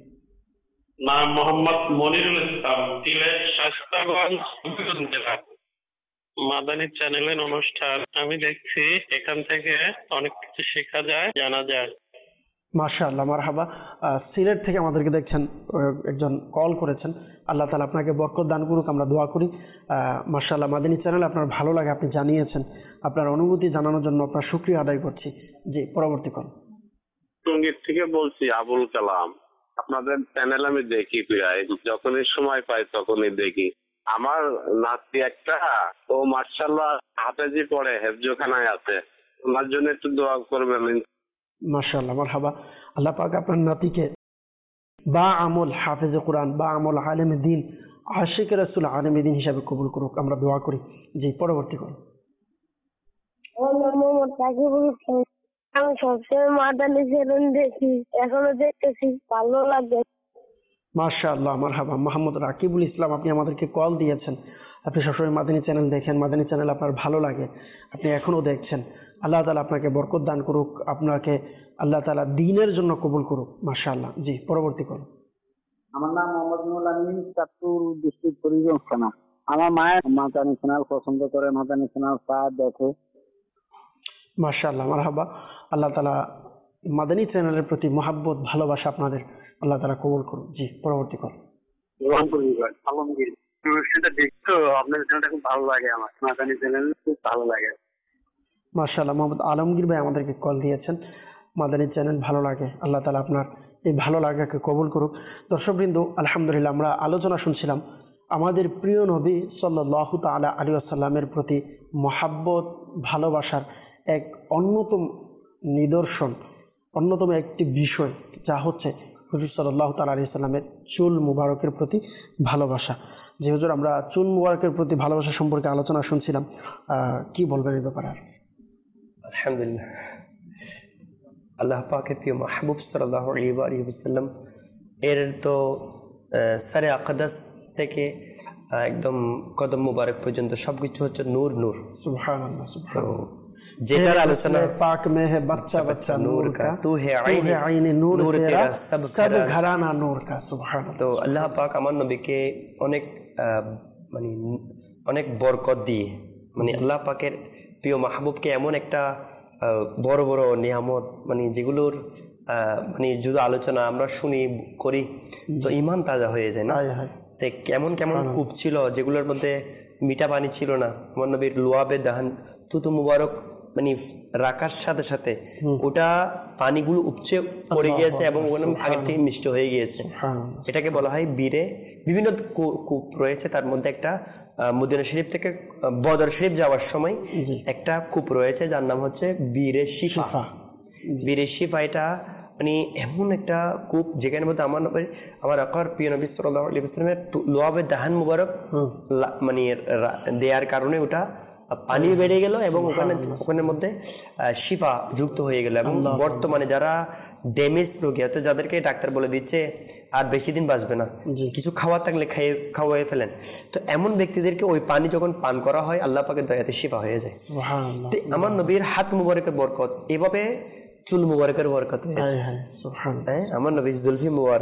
নাম মোহাম্মদ মনিরুল ইসলাম, সিলেট শাস্তাগঞ্জ জেলা। মাদানী চ্যানেলের অনুষ্ঠান আমি দেখছি, এখান থেকে অনেক কিছু শেখা যায়, জানা যায়। মাশাআল্লাহ, মারহাবা। সিলেট থেকে আমাদেরকে দেখছেন, একজন কল করেছেন। আল্লাহ তাআলা আপনাকে বরকত দান করুক, আমরা দোয়া করি। মাশাআল্লাহ, মাদানী চ্যানেল আপনার ভালো লাগে, আপনি জানিয়েছেন, আপনার অনুভূতি জানানোর জন্য আপনার শুকরিয়া আদায় করছি। জি, পরবর্তী কল। টঙ্গীর থেকে বলছি আবুল কালাম। আপনাদের চ্যানেল আমি দেখি প্রায়, যখনই সময় পাই তখনই দেখি। আমার নাতি একটা, ও মাশাআল্লাহ হাফেজি পড়ে, হেফজখানায় আছে, ওনার জন্য একটু দোয়া করবেন। মাশাআল্লাহ, মারহাবা। আল্লাহ পাক আপনার নাতিকে বা আমল হাফেজ কোরআন, বা আমল আলেম দ্বীন, আশিক রাসূল আলেম দ্বীন হিসাবে কবুল করুক, আমরা দোয়া করি। জি, পরবর্তী কল। আমার নাম মোহাম্মদ সাকিবুল ইসলাম। আমি সবসময় মাদানী চ্যানেল দেখি, এখনো দেখতেছি, ভালো লাগে। মাশাআল্লাহ, মারহাবা। মোহাম্মদ রাকিবুল ইসলাম, আপনি আমাদেরকে কল দিয়েছেন, আপনি সবসময় মাদানী চ্যানেল দেখেন, মাদানী চ্যানেল আপনার ভালো লাগে, আপনি এখনো দেখছেন। আল্লাহ তাআলা আপনাকে বরকত দান করুক, আপনাকে আল্লাহ তাআলা দ্বীনের জন্য কবুল করুক। মাশাআল্লাহ। জি, পরবর্তী কল। আমার নাম মোহাম্মদ নুরুল আমিন, চাঁদপুর ডিস্ট্রিক্ট ফরিদগঞ্জ থানা। আমার মায়ের মাদানী চ্যানেল পছন্দ করে, মাদানী চ্যানেল দেখে। মাশাআল্লাহ, মারহাবা। আল্লাহ তাআলা মাদানী চ্যানেলের প্রতি মহাব্বত, ভালোবাসা আপনাদের আল্লাহ তাআলা কবুল করুন। জি, পরবর্তী কল। আলমগীর, সেটা দেখতো, আপনার চ্যানেলটা খুব ভালো লাগে, আমার মাদানী চ্যানেল খুব ভালো লাগে। মাশাআল্লাহ, মোহাম্মদ আলমগীর ভাই আমাদেরকে কল দিয়েছেন, মাদানী চ্যানেল ভালো লাগে, আল্লাহ তাআলা আপনার এই ভালো লাগাকে কবুল করুক। দর্শকবৃন্দ, আলহামদুলিল্লাহ আমরা আলোচনা শুনছিলাম আমাদের প্রিয় নবী সাল্লাল্লাহু তাআলা আলাইহি ওয়াসাল্লামের প্রতি মহাব্বত, ভালোবাসার এক অন্যতম নিদর্শন, অন্যতম একটি বিষয়, যা হচ্ছে হুজুর সাল্লাল্লাহু তাআলা আলাইহি ওয়াসাল্লামের চুল মুবারকের প্রতি ভালোবাসা। যে হুজুর, আমরা চুল মুবারকের প্রতি ভালোবাসা সম্পর্কে আলোচনা শুনছিলাম, কি বলবেন এই ব্যাপারে? আলহামদুলিল্লাহ, আল্লাহ পাকের প্রিয় মাহবুব সাল্লাল্লাহু আলাইহি ওয়াসাল্লাম এর তো সারে আকদাস থেকে একদম কদম মুবারক পর্যন্ত সবকিছু হচ্ছে নূর নূর। সুবহানাল্লাহ, সুবহানাল্লাহ। যেটার আলোচনা পাক মে হে বাচ্চা বাচ্চা নূর কা, তু হে আইনে নূর তেরা, সব তেরা ঘরানা নূর কা। সুবহানাল্লাহ। তো আল্লাহ পাক আমার নবীকে অনেক মানে অনেক বরকত দিয়ে, মানে আল্লাহ পাকের প্রিয় মাহবুবকে এমন একটা বড় বড় নিয়ামত, মানে যেগুলোর মানে যদি আলোচনা আমরা শুনি করি তো ইমান তাজা হয়ে যায় না। কেমন কেমন কূপ ছিল যেগুলোর মধ্যে মিঠা পানি ছিল না, আমার নবীর লুয়াবে দাহান তুতু মুবারক মানে রাখার সাথে সাথে ওটা পানিগুলো উপচে পড়ে গিয়েছে এবং ওখানে আগের থেকে মিষ্টি হয়ে গিয়েছে। এটাকে বলা হয় বীরে। বিভিন্ন কূপ রয়েছে, তার মধ্যে একটা মদিনা শরীফ থেকে বদর শরীফ যাওয়ার সময় একটা কূপ রয়েছে যার নাম হচ্ছে বীরে শিফা। বীরে শিফা এটা মানে এমন একটা কূপ যেখানের মধ্যে আমার আকার প্রিয় নবী সাল্লাল্লাহু আলাইহি ওয়াসাল্লামের লোয়াবে দাহান মুবারক মানে দেওয়ার কারণে ওটা পানি বেড়ে গেল এবং ওখানের মধ্যে শিফা যুক্ত হয়ে গেল। এবং বর্তমানে যারা ড্যামেজ রোগী আছে, যাদেরকে ডাক্তার বলে দিচ্ছে আর বেশি দিন বাঁচবে না, কিছু খাওয়ার থাকলে খাওয়াই ফেলেন, তো এমন ব্যক্তিদেরকে ওই পানি যখন পান করা হয় আল্লাহ পাকের দয়াতে শিফা হয়ে যায়। আমার নবীর হাত মুবারকের বরকত, এভাবে চুল মুবারকের বরকত, আমার নবী জুলফি মুবারক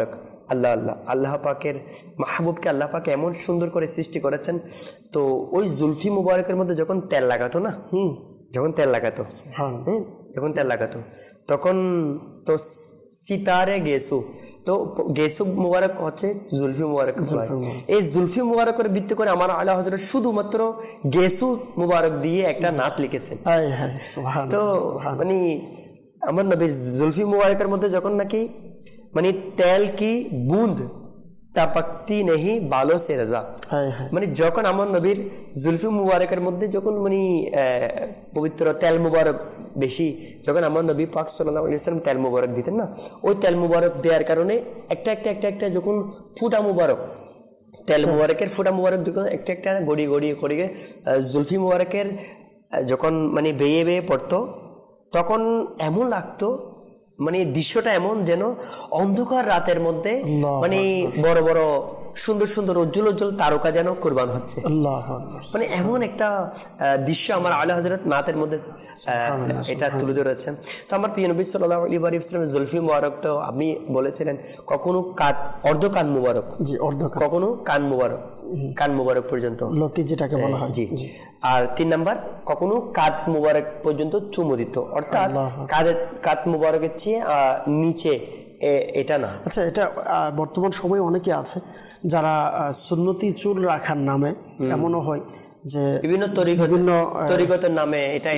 আল্লাহ আল্লাহ আল্লাহ পাকের মাহবুবকে আল্লাহ পাক এমন সুন্দর করে সৃষ্টি করেছেন। তো ওই জুলফি মুবারকের মধ্যে যখন তেল লাগাতো না, যখন তেল লাগাতো, যখন তেল লাগাতো তখন তো সিতারে গেসু, তো গেসু মুবারক হচ্ছে জুলফি মুবারক। এই জুলফি মুবারকের ভিত্তি করে আমার আলা হযরত শুধুমাত্র গেসু মুবারক দিয়ে একটা নাত লিখেছেন। তো মানে আমার নবীর জুলফি মুবারকের মধ্যে যখন নাকি মানে তেল কি বুঁদ তাপকতি নেহি বালো সে রাজা, মানে যখন আমার নবীর জুলফি মুবারকের মধ্যে যখন মানে পবিত্র তেল মুবারক বেশি, যখন আমার নবী পাক সাল্লাল্লাহু আলাইহি ওয়াসাল্লাম তেল মুবারক দিতেন না, ওই তেল মুবারক দেওয়ার কারণে একটা একটা একটা একটা যখন ফুটা মুবারক, তেল মুবারকের ফুটা মুবারক যখন একটা একটা গড়িয়ে গড়িয়ে গড়িয়ে জুলফি মুবারকের যখন মানে বেয়ে বেয়ে পড়তো, তখন এমন লাগতো মানে দৃশ্যটা এমন যেন অন্ধকার রাতের মধ্যে মানে বড় বড় সুন্দর সুন্দর উজ্জ্বল উজ্জ্বল তারকা যেন কুরবান হচ্ছে। মানে এমন একটা দৃশ্য আমার আলা হযরত নাতের মধ্যে এটা তুলে ধরেছেন। তো আমার প্রিয় নবী সাল্লাল্লাহু আলাইহি ওয়াসাল্লামের জুলফি মুবারক তো আপনি বলেছিলেন কখনো অর্ধ কান মুবারক, কখনো কান মুবারক, কান মুবারক পর্যন্ত লতি যেটাকে বলা হয়। জি। আর 3 নাম্বার কখনো কাত মুবারক পর্যন্ত চুমু দিত, অর্থাৎ কাত মুবারকের চেয়ে নিচে এটা না। আচ্ছা, এটা বর্তমান সময়ে অনেকে আছে যারা সুন্নতি চুল রাখার নামে এমনও হয় যে বিভিন্ন তরিকতের নামে এটা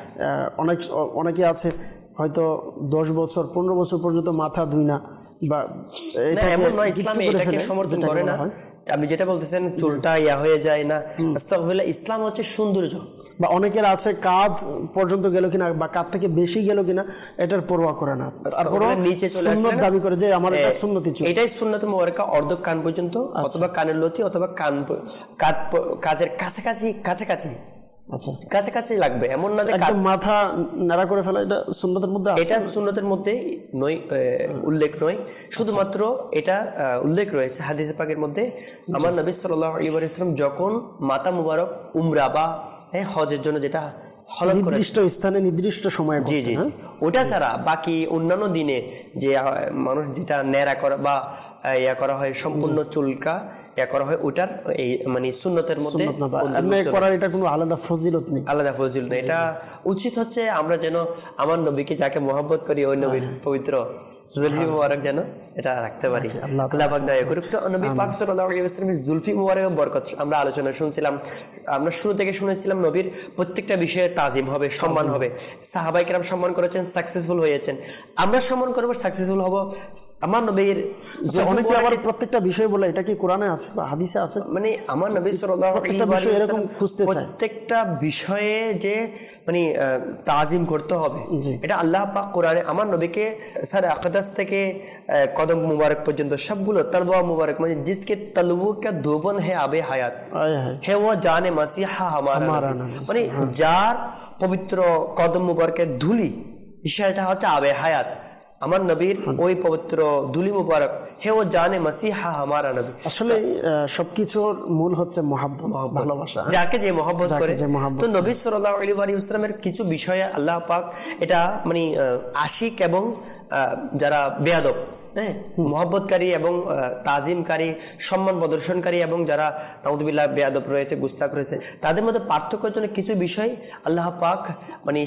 অনেকে আছে হয়তো 10 বছর 15 বছর পর্যন্ত মাথা ধুই না, বা এমন নয়, ইসলামে এটাকে সমর্থন করে না। আপনি যেটা বলতেছেন চুলটা হয়ে যায় না, ইসলাম হচ্ছে সৌন্দর্য। বা অনেকের আছে কাঁধ পর্যন্ত গেল কিনা বা কাঁধ থেকে বেশি গেল কিনা এটার পরোয়া করে না, তারপরে নিচে চলে আসে দাবি করে যে আমার এটা সুন্নতি চুল। এটাই সুন্নাত মুবারকা, অর্ধ কান পর্যন্ত অথবা কানের লতি অথবা কাঁধের কাছাকাছি কাছাকাছি কাছাকাছি লাগবে, এমন না যে মাথা নাড়া করে ফেলা। এটা সুন্নতের মধ্যে, এটা সুন্নতের মধ্যে নয়, উল্লেখ নয়। শুধুমাত্র এটা উল্লেখ রয়েছে হাদিস পাকের মধ্যে। আমার নবী সাল্লাল্লাহু আলাইহি ওয়াসাল্লাম যখন মাথা মুবারক উমরা বা হজের জন্য যেটা নির্দিষ্ট স্থানে নির্দিষ্ট সময়, জি জি, ওটা ছাড়া বাকি অন্যান্য দিনে যে মানুষ যেটা ন্যাড়া করা বা করা হয় সম্পূর্ণ চুলকা করা হয়, ওটার এই মানে সুন্নতের মধ্যে করার এটা কোনো আলাদা ফজিলত নেই, আলাদা ফজিলত নেই। এটা উচিত হচ্ছে আমরা যেন আমার নবীকে যাকে মহব্বত করি ওই নবীর পবিত্র জুলফি মুবারক যেন এটা রাখতে পারি। আল্লাহ পাক দয়া করুক। তো নবী পাক সাল্লাল্লাহু আলাইহি ওয়াসাল্লামের জুলফি মুবারকের বরকত আমরা আলোচনা শুনছিলাম। আমরা শুরু থেকে শুনেছিলাম নবীর প্রত্যেকটা বিষয়ে তাজিম হবে, সম্মান হবে। সাহাবায়ে কেরাম সম্মান করেছেন, সাকসেসফুল হয়েছেন, আমরা সম্মান করব, সাকসেসফুল হব। আমার নবীর অনেকে আবার প্রত্যেকটা বিষয় বলে, এটা কি কোরআনে আছে বা হাদিসে আছে? মানে আমার নবী সাল্লাল্লাহু আলাইহি ওয়াসাল্লাম এরকম প্রত্যেকটা বিষয়ে যে মানে তাজিম করতে হবে, এটা আল্লাহ পাক কোরআনে আমার নবীকে সারে আকদাস থেকে কদম মুবারক পর্যন্ত সবগুলো তলবা মুবারক, মানে জিসকে তলবু কা ধোবন হে আবে হায়াত হে ও জানে মাসিহা হামারা, মানে যার পবিত্র কদম মুবারকের ধুলি সেটা হচ্ছে আবে হায়াত, আমার নবীর ওই পবিত্র ধুলি মুবারক হে ও জানে মাসিহা হামারা নবী। আসলে সবকিছুর মূল হচ্ছে মহব্বত, ভালোবাসা, যাকে যে মহব্বত করে। তো নবী সাল্লাল্লাহু আলাইহি ওয়াসাল্লামের কিছু বিষয়ে আল্লাহ পাক এটা মানে আশিক এবং যারা বেয়াদব, মহব্বতকারী এবং তাজিমকারী, সম্মান প্রদর্শনকারী এবং যারা নাউযুবিল্লাহ বেয়াদব রয়েছে, গুস্তাখ রয়েছে, তাদের মধ্যে পার্থক্যের জন্য কিছু বিষয় আল্লাহ পাক মানে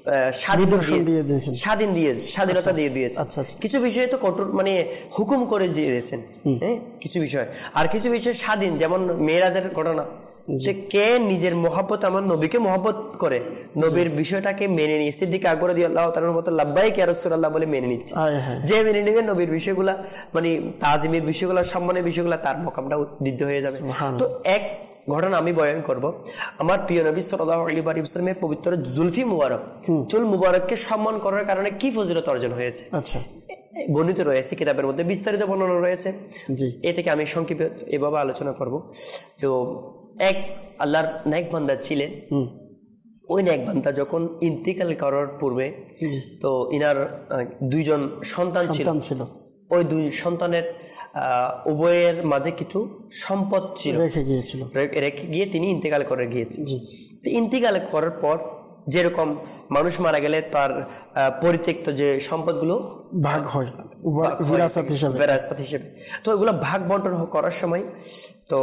স্বাধীনতা দিয়ে দিয়েছে। কিছু বিষয়ে তো কঠোর মানে হুকুম করে দিয়েছেন কিছু বিষয়, আর কিছু বিষয় স্বাধীন, যেমন মেরাজের ঘটনা, সে কে নিজের মহব্বত আমার নবীকে মহব্বত করে নবীর বিষয়টাকে মেনে নিয়ে সিদ্দিক আকবর রাদিয়াল্লাহু তাআলার মতো লাব্বাইক ইয়া রাসূলুল্লাহ বলে মেনে নিচ্ছে। যে মেনে নেবে নবীর বিষয়গুলা মানে তাজিমের বিষয়গুলা, সম্মানের বিষয়গুলা, তার মকামটা বৃদ্ধি হয়ে যাবে। তো এক ঘটনা আমি বয়ান করব। আমার প্রিয় নবী সাল্লাল্লাহু আলাইহি ওয়াসাল্লামের পবিত্র জুলফি মুবারক, চুল মুবারককে সম্মান করার কারণে কি ফজিলত অর্জন হয়েছে বর্ণিত রয়েছে কিতাবের মধ্যে, বিস্তারিত বর্ণনা রয়েছে। এ থেকে আমি সংক্ষেপে এভাবে আলোচনা করব। তো এক আল্লাহর নেক বান্দা ছিলেন, ওই নেক বান্দা যখন ইন্তিকাল করার পূর্বে তো ইনার 2জন সন্তান ছিল। ওই 2 সন্তানের উভয়ের মাঝে কিছু সম্পদ ছিল, রেখে গিয়ে তিনি ইন্তিকাল করে গিয়েছেন। ইন্তিকাল করার পর যেরকম মানুষ মারা গেলে তার পরিত্যক্ত যে সম্পদগুলো বিরাসত হিসেবে। বিরাসত হিসেবে। তো ওগুলো ভাগ বন্টন করার সময় তো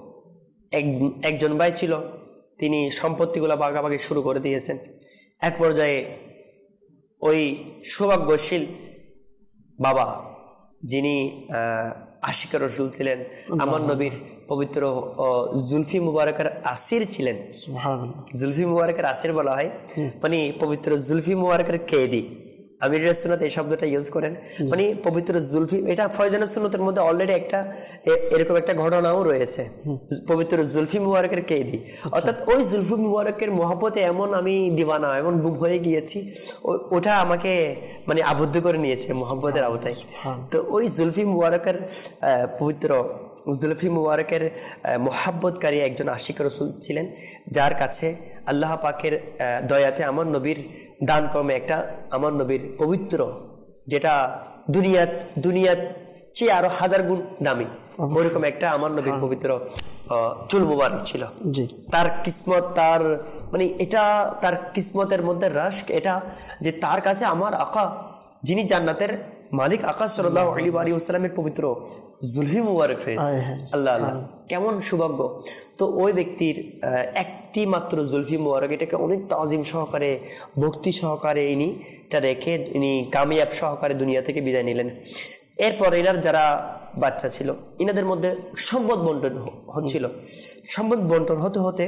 একজন ভাই ছিল, তিনি সম্পত্তিগুলো ভাগাভাগি শুরু করে দিয়েছেন। এক পর্যায়ে ওই সৌভাগ্যশীল বাবা, যিনি আশিক রাসূল ছিলেন, আমার নবীর পবিত্র জুলফি মুবারকের আসির ছিলেন। জুলফি মুবারকের আসির বলা হয়, মানে পবিত্র জুলফি মুবারকের কেদি। আমির সুন্নাত এই শব্দটা ইউজ করেন, মানে পবিত্র জুলফি। এটা ফয়জানুস সুন্নাতের মধ্যে অলরেডি একটা এরকম একটা ঘটনাও রয়েছে, পবিত্র জুলফি মুবারকের কেদি। অর্থাৎ ওই জুলফি মুবারকের মহব্বতে এমন আমি দিওয়ানা, এমন বুক হয়ে গিয়েছি, ওটা আমাকে মানে আবদ্ধ করে নিয়েছে মহব্বতের আওতায়। তো ওই জুলফি মুবারকের পবিত্র জুলফি মুবারকের মহব্বতকারী একজন আশিক রাসূল ছিলেন, যার কাছে আল্লাহ পাকের দয়াতে আমার নবীর দান ক্রমে একটা আমার নবীর পবিত্র, যেটা দুনিয়ার চেয়ে আরো 1000 গুণ দামি, ওইরকম একটা আমার নবীর পবিত্র চুল মুবারক ছিল। তার কিসমত, তার মানে এটা তার কিসমতের মধ্যে রাশক এটা যে তার কাছে আমার আকা, যিনি জান্নাতের মালিক আকা সাল্লাল্লাহু আলাইহি ওয়াসাল্লামের পবিত্র জুলফি মুবারক হয়েছে। আল্লাহ আল্লাহ, কেমন সৌভাগ্য। তো ওই ব্যক্তির একটি মাত্র জুলফি মুবারক, এটাকে অনেক তাজিম সহকারে, ভক্তি সহকারে ইনি এটা রেখে ইনি কামিয়াব সহকারে দুনিয়া থেকে বিদায় নিলেন। এরপর এনার যারা বাচ্চা ছিল, ইনাদের মধ্যে সম্পদ বন্টন হচ্ছিল। সম্পদ বন্টন হতে হতে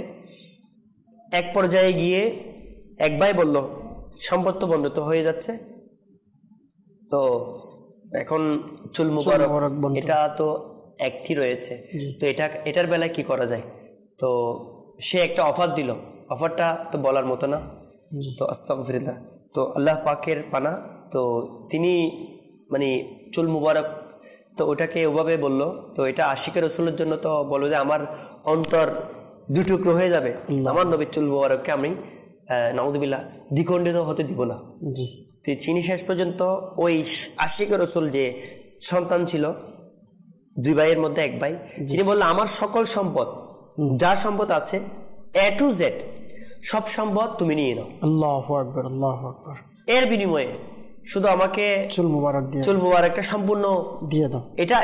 এক পর্যায়ে গিয়ে এক ভাই বলল, সম্পদ তো বন্টন হয়ে যাচ্ছে, তো এখন চুল মুবারক এটা তো একটি রয়েছে, তো এটার বেলায় কি করা যায়? তো সে একটা অফার দিল, অফারটা তো বলার মতো না, তো আস্তাগফিরুল্লাহ, তো আল্লাহ পাকের পানা। তো তিনি মানে চুল মুবারক, তো ওটাকে ওভাবে বললো, তো এটা আশিক রাসূলের জন্য তো বলো যে আমার অন্তর দুটুকরো হয়ে যাবে, আমার নবীর চুল মুবারককে আমি নাউযুবিল্লাহ দ্বিখণ্ডিত হতে দিব না। তিনি শেষ পর্যন্ত ওই আশিক রাসূল যে সন্তান ছিল, 2 ভাইয়ের মধ্যে এক ভাই, তিনি বললেন আমার সকল সম্পদ, যা সম্পদ আছে A to Z সব সম্পদ তুমি নিয়ে নাও। আল্লাহু আকবার, আল্লাহু আকবার। এর বিনিময়ে শুধু আমাকে চুল মুবারকটা সম্পূর্ণ দিয়ে দাও। এটা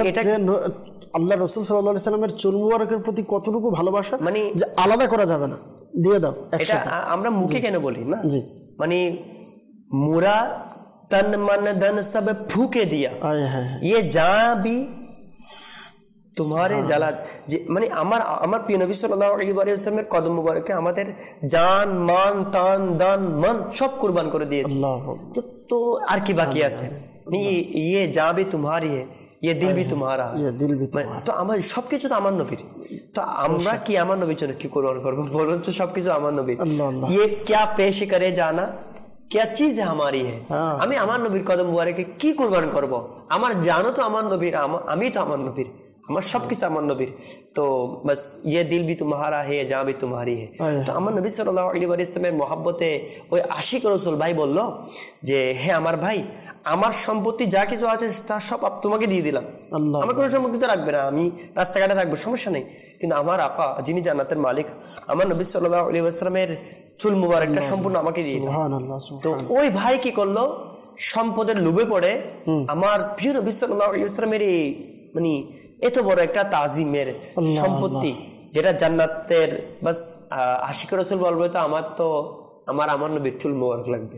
আল্লাহ রাসূল সাল্লাল্লাহু আলাইহি সাল্লামের চুল মুবারকের প্রতি কতটুকু ভালোবাসা, মানে আলাদা করা যাবে না, দিয়ে দাও। এটা আমরা মুখে কেন বলি না, মানে মুরা तन मन धन सब फूके दिया, ये जहां भी तुम्हारे জ্বালা, মানে আমার প্রিয় নবী সাল্লাল্লাহু আলাইহি ওয়াসাল্লামের কদম মুবারকে আমাদের জান মান তান দান মন সব কুরবান করে দিয়েছে। তো আর কি বাকি আছে? ये जहां भी तुम्हारी है, ये दिल भी तुम्हारा, তো আমার সবকিছু তো আমার নবীর। তো আমরা কি আমার নবীর জন্য কি কুরবান করবো? বলুন তো, সবকিছু আমার নবীর। ये क्या पेश करे जाना, क्या चीज हमारी है, আমি আমার নবীর কদম মুবারকে কি কুরবান করব? আমার জানো তো আমার নবীর, আমি তো আমার নবীর, আমার সবকিছু আমার নবীর। তো বাস ये दिल भी तुम्हारा है, जहां भी तुम्हारी है। তো আমার নবী সাল্লাল্লাহু আলাইহি ওয়াসাল্লামের মহব্বতে ওই আশিক রাসূল ভাই বলল যে হে আমার ভাই, আমার সম্পত্তি যা কিছু আছে তা সব তোমাকে দিয়ে দিলাম, আমার কোনো সম্পত্তি তো রাখবে না, আমি রাস্তাঘাটে থাকবো, সমস্যা নেই, কিন্তু আমার আপা যিনি জান্নাতের মালিক, আমার নবী সাল্লাল্লাহু আলাইহি ওয়াসাল্লামের চুল মুবারকটা সম্পূর্ণ আমাকে দিয়ে দিল। তো ওই ভাই কি করলো, সম্পদের লোভে পড়ে আমার প্রিয় নবী সাল্লাল্লাহু আলাইহি ওয়াসাল্লামের এই মানে এত বড় একটা তাজিমের সম্পত্তি, যেটা জান্নাতের বাস আশিক রাসূল বলবে তো আমার নবীর চুল মুবারক লাগবে,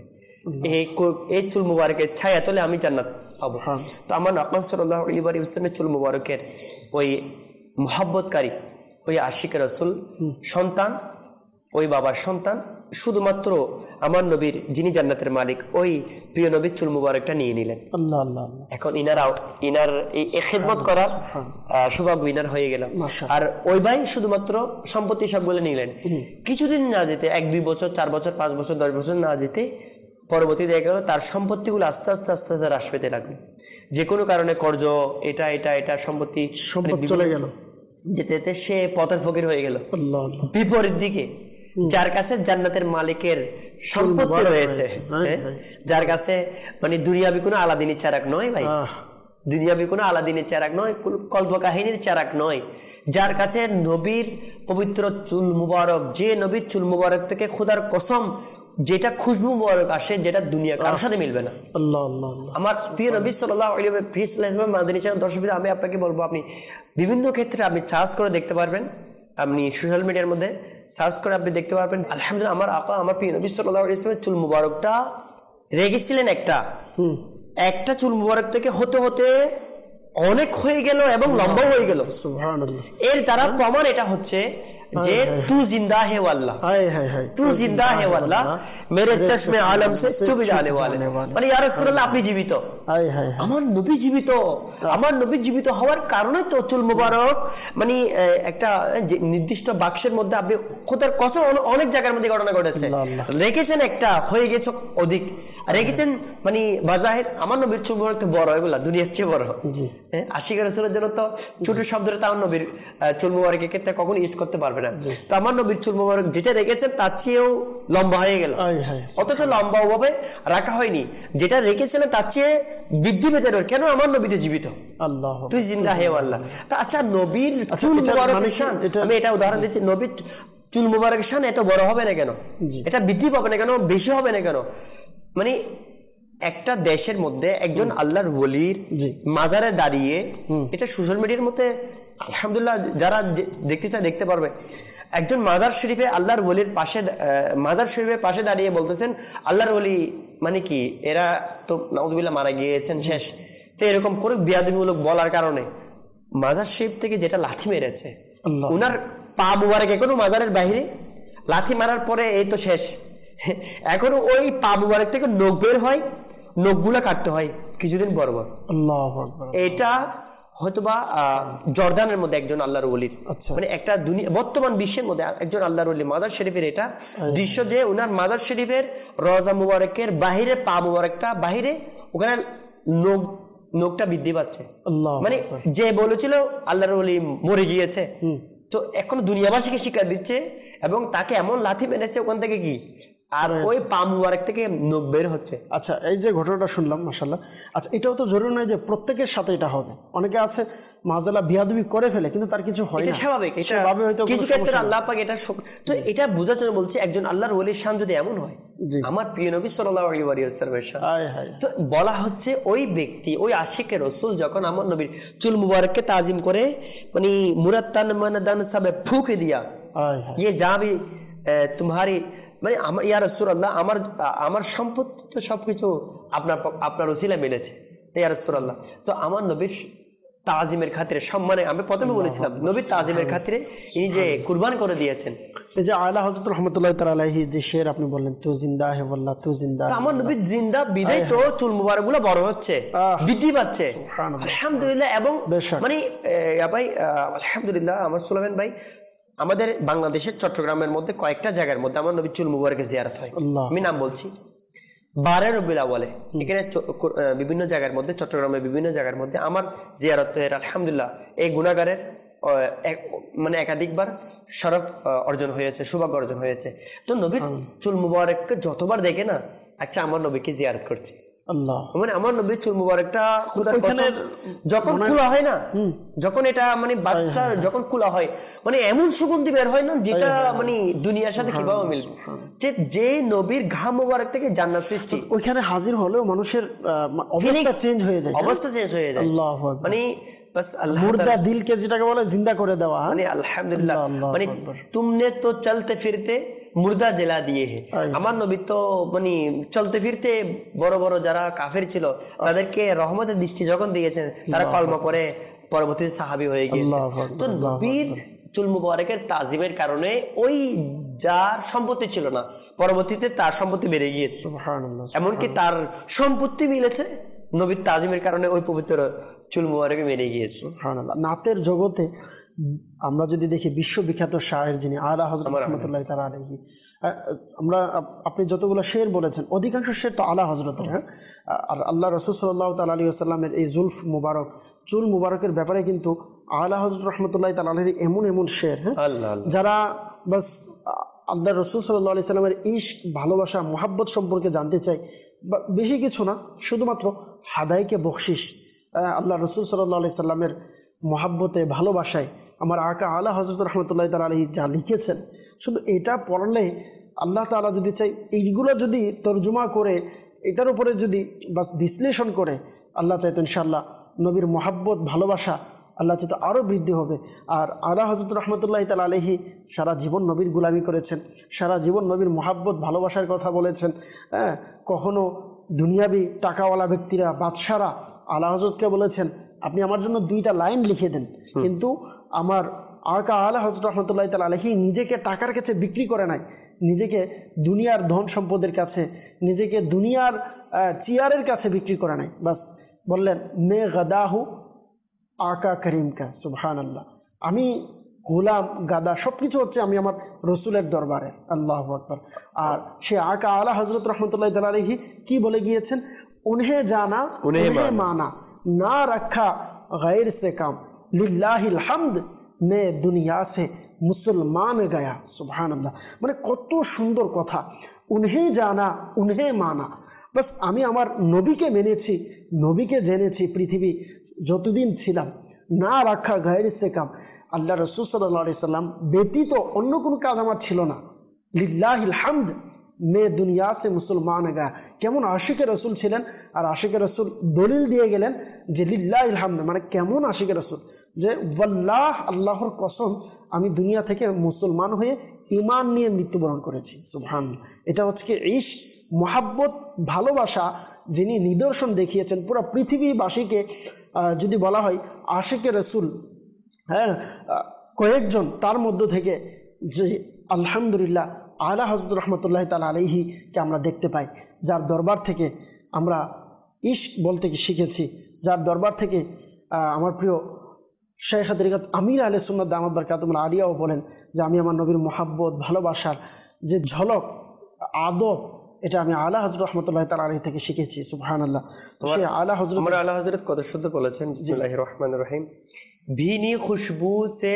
এই চুল মুবারকের ছায়া তলে আমি জান্নাত পাবো। তো আমার আকরাম সাল্লাল্লাহু আলাইহি ওয়াসাল্লামের চুল মুবারকের ওই মহব্বতকারী ওই আশিক রাসূল সন্তান, ওই বাবার সন্তান, শুধুমাত্র আমার নবীর যিনি জান্নাতের মালিক ওই প্রিয় নবীর চুল মুবারকটা নিয়ে নিলেন। এখন ইনার এই খেদমত করার সৌভাগ্য ইনার হয়ে গেল। আর ওই ভাই শুধুমাত্র সম্পত্তি সবগুলো নিলেন। কিছুদিন না যেতে, 1-2 বছর, 4 বছর, 5 বছর, 10 বছর না যেতে পরবর্তী দেখা গেল তার সম্পত্তিগুলো আস্তে আস্তে আস্তে আস্তে হ্রাস পেতে লাগলো। যে কোনো কারণে কর্জ, এটা সম্পত্তি চলে গেল, যেতে যেতে সে পথের ফকির হয়ে গেল বিপরীত দিকে। যার কাছে জান্নাতের মালিকের সম্পত্তি রয়েছে, যার কাছে মানে দুনিয়াবি কোনো আলাদিনের চারাক নয় ভাই, দুনিয়াবি কোনো আলাদিনের চারাক নয়, কল্পকাহিনীর চারাক নয়, যার কাছে নবীর পবিত্র চুল মুবারক, যে নবীর চুল মুবারক থেকে খোদার কসম যেটা খুশবু মুবারক আসে, যেটা দুনিয়া কারোর সাথে মিলবে না। আল্লাহ আল্লাহ আল্লাহ। আমার প্রিয় নবী সাল্লাল্লাহু আলাইহি ওয়াসাল্লাম মাদানী চ্যানেল দর্শক, আমি আপনাকে বলবো, আপনি বিভিন্ন ক্ষেত্রে আপনি সার্চ করে দেখতে পারবেন, আপনি সোশ্যাল মিডিয়ার মধ্যে সার্চ করে আপনি দেখতে পারবেন। আলহামদুলিল্লাহ, আমার আপা, আমার প্রিয় নবী সাল্লাল্লাহু আলাইহি ওয়াসাল্লামের চুল মুবারকটা রেখেছিলেন একটা চুল মুবারক থেকে হতে হতে অনেক হয়ে গেল এবং লম্বা হয়ে গেল। সুবহানাল্লাহ। এর দ্বারা প্রমাণ এটা হচ্ছে যে তু জিন্দা হে ওয়াল্লাহ, তু জিন্দা হে ওয়াল্লাহ, মেরে চশমে আলম সে তু ভি জানে ওয়ালে, মানে ইয়া রাসূলুল্লাহ, আপনি জীবিত, আমার নবী জীবিত। আমার নবী জীবিত হওয়ার কারণে তো চুল মুবারক মানে একটা নির্দিষ্ট বাক্সের মধ্যে, আপনি খোদার কসম অনেক জায়গার মধ্যে ঘটনা ঘটেছে, রেখেছেন একটা হয়ে গেছে অধিক, রেখেছেন মানে বাজাহের আমার নবীর চুল মুবারক তো বড়, এগুলা দুনিয়ার চেয়ে বড়। আশিক রাসূলের জন্য তো ছোট শব্দটা তার নবীর চুল মুবারকের ক্ষেত্রে কখনো ইউজ করতে পারবে না। তো আমার নবীর চুল মুবারক যেটা রেখেছেন তার চেয়েও লম্বা হয়ে গেল, অথচ লম্বা ভাবে রাখা হয়নি, যেটা রেখেছিলেন তার চেয়ে বৃদ্ধি পেতে রয়েছে। কেন? আমার নবীতে জীবিত, আল্লাহ তুই জিন্দা হে আল্লাহ। আচ্ছা, নবীর চুল মুবারকের শান, আমি এটা উদাহরণ দিচ্ছি, নবীর চুল মুবারকের শান এত বড় হবে না কেন, এটা বৃদ্ধি পাবে না কেন, বেশি হবে না কেন? মানে একটা দেশের মধ্যে একজন আল্লাহর ওলির মাজারে দাঁড়িয়ে, এটা সোশ্যাল মিডিয়ার মধ্যে আলহামদুলিল্লাহ যারা দেখতে চায় দেখতে পারবে, একজন মাজার শরীফে আল্লাহর ওলির পাশে, মাজার শরীফের পাশে দাঁড়িয়ে বলতেছেন আল্লাহর ওলি মানে কি, এরা তো নাউযুবিল্লাহ মারা গিয়েছেন শেষ। তো এরকম করে বিয়াদবিমূলক বলার কারণে মাজার শরীফ থেকে যেটা লাথি মেরেছে, উনার পা মুবারক এখনো মাজারের বাইরে, লাথি মারার পরে এই তো শেষ, এখনো ওই পা মুবারক থেকে নখ বের হয়, নখগুলা কাটতে হয় কিছুদিন পর পর। আল্লাহু আকবার। এটা হয়তোবা জর্দানের মধ্যে একজন আল্লাহর ওলির, মানে একটা দুনিয়া বর্তমান বিশ্বের মধ্যে একজন আল্লাহর ওলি মাজার শরীফের এটা দৃশ্য, যে উনার মাজার শরীফের রওজা মুবারকের বাহিরে পা মুবারকটা বাহিরে, ওখানে নখটা বৃদ্ধি পাচ্ছে। মানে যে বলেছিল আল্লাহর ওলি মরে গিয়েছে, তো এখন দুনিয়াবাসীকে শিক্ষা দিচ্ছে এবং তাকে এমন লাথি মেরেছে ওখান থেকে কি, আর ওই পা মুবারক থেকে নখ বের হচ্ছে। আচ্ছা, এই যে ঘটনাটা শুনলাম মাশাআল্লাহ, আচ্ছা এটাও তো জরুরি নয় যে প্রত্যেকের সাথে এটা হবে, অনেকে আছে মাজালা বিয়াদবি করে ফেলে কিন্তু তার কিছু হয় না, এটা স্বাভাবিক, এটা কিছু ক্ষেত্রে আল্লাহ পাক এটা, তো এটা বোঝার জন্য বলছি, একজন আল্লাহর ওলির শান যদি এমন হয়, আমার প্রিয় নবী সাল্লাল্লাহু আলাইহি ওয়াসাল্লামের শান, তো বলা হচ্ছে ওই ব্যক্তি, ওই আশিকে রাসূল যখন আমার নবীর চুল মুবারককে তাজিম করে, মানে মুরাত্তান মানাদান সাবে ফুঁকে দিয়া, ये जहां भी तुम्हारी, মানে আমার ইয়া রাসূলুল্লাহ, আমার সম্পত্তি তো সবকিছু আপনার ওসিলা মিলেছে ইয়া রাসূলুল্লাহ, তো আমার নবীর তাজিমের খাতিরে, সম্মানে, আমি প্রথমে বলেছিলাম নবীর তাজিমের খাতিরে ইনি যে কুরবান করে দিয়েছেন। এই যে আলা হযরত রাহমাতুল্লাহি তাআলা আলাইহি যে শের আপনি বললেন, তু জিন্দা হে ওয়াল্লাহ, তু জিন্দা, আমার নবীর জিন্দা বিদায় তো চুল মুবারক গুলো বড় হচ্ছে, বৃদ্ধি পাচ্ছে আলহামদুলিল্লাহ। এবং মানে ভাই আলহামদুলিল্লাহ, আমার সুলাইমান ভাই, আমাদের বাংলাদেশের চট্টগ্রামের মধ্যে কয়েকটা জায়গার মধ্যে আমার নবীর চুল মুবারকের জিয়ারত হয়। আমি নাম বলছি, 12 রবিউল আউয়ালে এখানে বিভিন্ন জায়গার মধ্যে, চট্টগ্রামের বিভিন্ন জায়গার মধ্যে আমার জিয়ারতের আলহামদুলিল্লাহ এই গুনাহগারের মানে একাধিকবার শরফ অর্জন হয়েছে, সৌভাগ্য অর্জন হয়েছে। তো নবীর চুল মুবারককে যতবার দেখে না, আচ্ছা আমার নবীকে জিয়ারত করছে, আল্লাহ, মানে আমার নবীর চুল মুবারকটা যখন খোলা হয় না, যখন এটা মানে বাচ্চা যখন খোলা হয়, মানে এমন সুগন্ধি বের হয় না যেটা মানে দুনিয়ার সাথে কিভাবে মিলবে, যে নবীর ঘাম মুবারক থেকে জান্নাত সৃষ্টি, ওইখানে হাজির হলেও মানুষের অবস্থা চেঞ্জ হয়ে যায়, অবস্থা চেঞ্জ হয়ে যায়। আল্লাহু আকবার। মানে बस मुर्दा दिल के যেটাকে বলে জিন্দা করে দেওয়া, মানে আলহামদুলিল্লাহ, মানে तुमने तो चलते फिरते মুর্দা জেলা দিয়ে হে। আমার নবী তো মানে চলতে ফিরতে বড় বড় যারা কাফের ছিল তাদেরকে রহমতের দৃষ্টি যখন দিয়েছেন, তারা কলমা করে পরবর্তীতে সাহাবী হয়ে গিয়েছে। তো নবীর চুল মুবারকের তাজিমের কারণে ওই যার সম্পত্তি ছিল না, পরবর্তীতে তার সম্পত্তি বেড়ে গিয়েছে, সুবহানাল্লাহ, এমনকি তার সম্পত্তি মিলেছে নবীর তাজিমের কারণে, ওই পবিত্র চুল মুবারকে বেড়ে গিয়েছে, সুবহানাল্লাহ। নাতের জগতে আমরা যদি দেখি বিশ্ববিখ্যাত শায়ের যিনি আলা হযরত রাহমাতুল্লাহি তাআলা আলাইহি, আমরা আপনি যতগুলো শের বলেছেন অধিকাংশ শের তো আলা হযরতের, আর আল্লাহ রাসূল সাল্লাল্লাহু তাআলা আলাইহি ওয়াসাল্লামের এই জুলফ মুবারক, চুল মুবারকের ব্যাপারে কিন্তু আলা হযরত রাহমাতুল্লাহি তাআলা আলাইহি এমন এমন শের, যারা বাস আল্লাহ রাসূল সাল্লাল্লাহু আলাইহি সাল্লামের ইশক, ভালোবাসা, মুহাব্বত সম্পর্কে জানতে চাই, বেশি কিছু না, শুধুমাত্র হাদাইকে বখশিশ, আল্লাহ রাসূল সাল্লাল্লাহু আলাইহি সাল্লামের মুহাব্বতে, ভালোবাসায় আমার আকা আলা হযরত রাহমাতুল্লাহি তাআলা আলাইহি যা লিখেছেন, শুধু এটা পড়লে আল্লাহ তাআলা যদি চাই এইগুলো যদি তর্জমা করে এটার উপরে যদি বা বিশ্লেষণ করে আল্লাহ চাইতো ইনশাআল্লাহ নবীর মহাব্বত ভালোবাসা আল্লাহ চাইতো আরো বৃদ্ধি হবে। আর আলা হযরত রাহমাতুল্লাহি তাআলা আলাইহি সারা জীবন নবীর গোলামি করেছেন, সারা জীবন নবীর মহাব্বত ভালোবাসার কথা বলেছেন। হ্যাঁ, কখনো দুনিয়াবি টাকাওয়ালা ব্যক্তিরা বাদশারা আলা হযরতকে বলেছেন আপনি আমার জন্য 2টা লাইন লিখে দেন, কিন্তু আমার আকা আলা হযরত রাহমাতুল্লাহি তাআলা আলাইহি নিজেকে টাকার কাছে বিক্রি করে নাই, নিজেকে দুনিয়ার ধন সম্পদের কাছে, নিজেকে দুনিয়ার চেয়ারের কাছে বিক্রি করে নাই। বাস বললেন মে গাদাহু আকা করিম কা, সুবহানাল্লাহ, আমি গোলাম গাদা সবকিছু হচ্ছে আমি আমার রসুলের দরবারে। আল্লাহু আকবার। আর সে আকা আলা হযরত রাহমাতুল্লাহি তাআলা আলাইহি কি বলে গিয়েছেন, উনহে জানা উনহে মানা না রাখা গায়র সে কাম লিল্লাহিল হামদ মে দুনিয়া সে মুসলমান গয়া। সুবহানাল্লাহ, মানে কত সুন্দর কথা। উনহে জানা উনহে মানা, বাস আমি আমার নবীকে মেনেছি, নবীকে জেনেছি পৃথিবী যতদিন ছিলাম। না রাখা গায়র সে কাম, আল্লাহ রাসূল সাল্লাল্লাহু আলাইহি সাল্লাম ব্যতীত অন্য কোনো কাজ আমার ছিল না। লিল্লাহিল হামদ মে দুনিয়া সে মুসলমান গয়া। কেমন আশিকে রসুল ছিলেন, আর আশিকে রসুল দলিল দিয়ে গেলেন যে লিল্লাহিল হামদ, মানে কেমন আশিকে রসুল, যে ওয়াল্লাহ আল্লাহর কসম আমি দুনিয়া থেকে মুসলমান হয়ে ঈমান নিয়ে মৃত্যুবরণ করেছি। সুবহানাল্লাহ, এটা হচ্ছে কি ইশক, মহাব্বত, ভালোবাসা যিনি নিদর্শন দেখিয়েছেন পুরো পৃথিবীবাসীকে। যদি বলা হয় আশিকে রসুল, হ্যাঁ, কয়েকজন, তার মধ্য থেকে যে আলহামদুলিল্লাহ আলা হযরত রাহমাতুল্লাহি তাআলা আলাইহি কে আমরা দেখতে পাই, যার দরবার থেকে আমরা ইশক বলতে শিখেছি, যার দরবার থেকে আমার প্রিয় শেখ তরিকত আমির আহলে সুন্নাত দামাত বারকাতুহুল আলিয়াও বলেন যে আমি আমার নবীর মহাব্বত ভালোবাসার যে ঝলক আদব, এটা আমি আলা হযরত রাহমাতুল্লাহি তাআলা আলাইহি থেকে শিখেছি। সুবহানাল্লাহ। সে আলা হযরত, আমরা আলা হযরত কত শুদ্ধ বলেছেন, বিসমিল্লাহির রহমানির রহিম, भीनी खुशबू से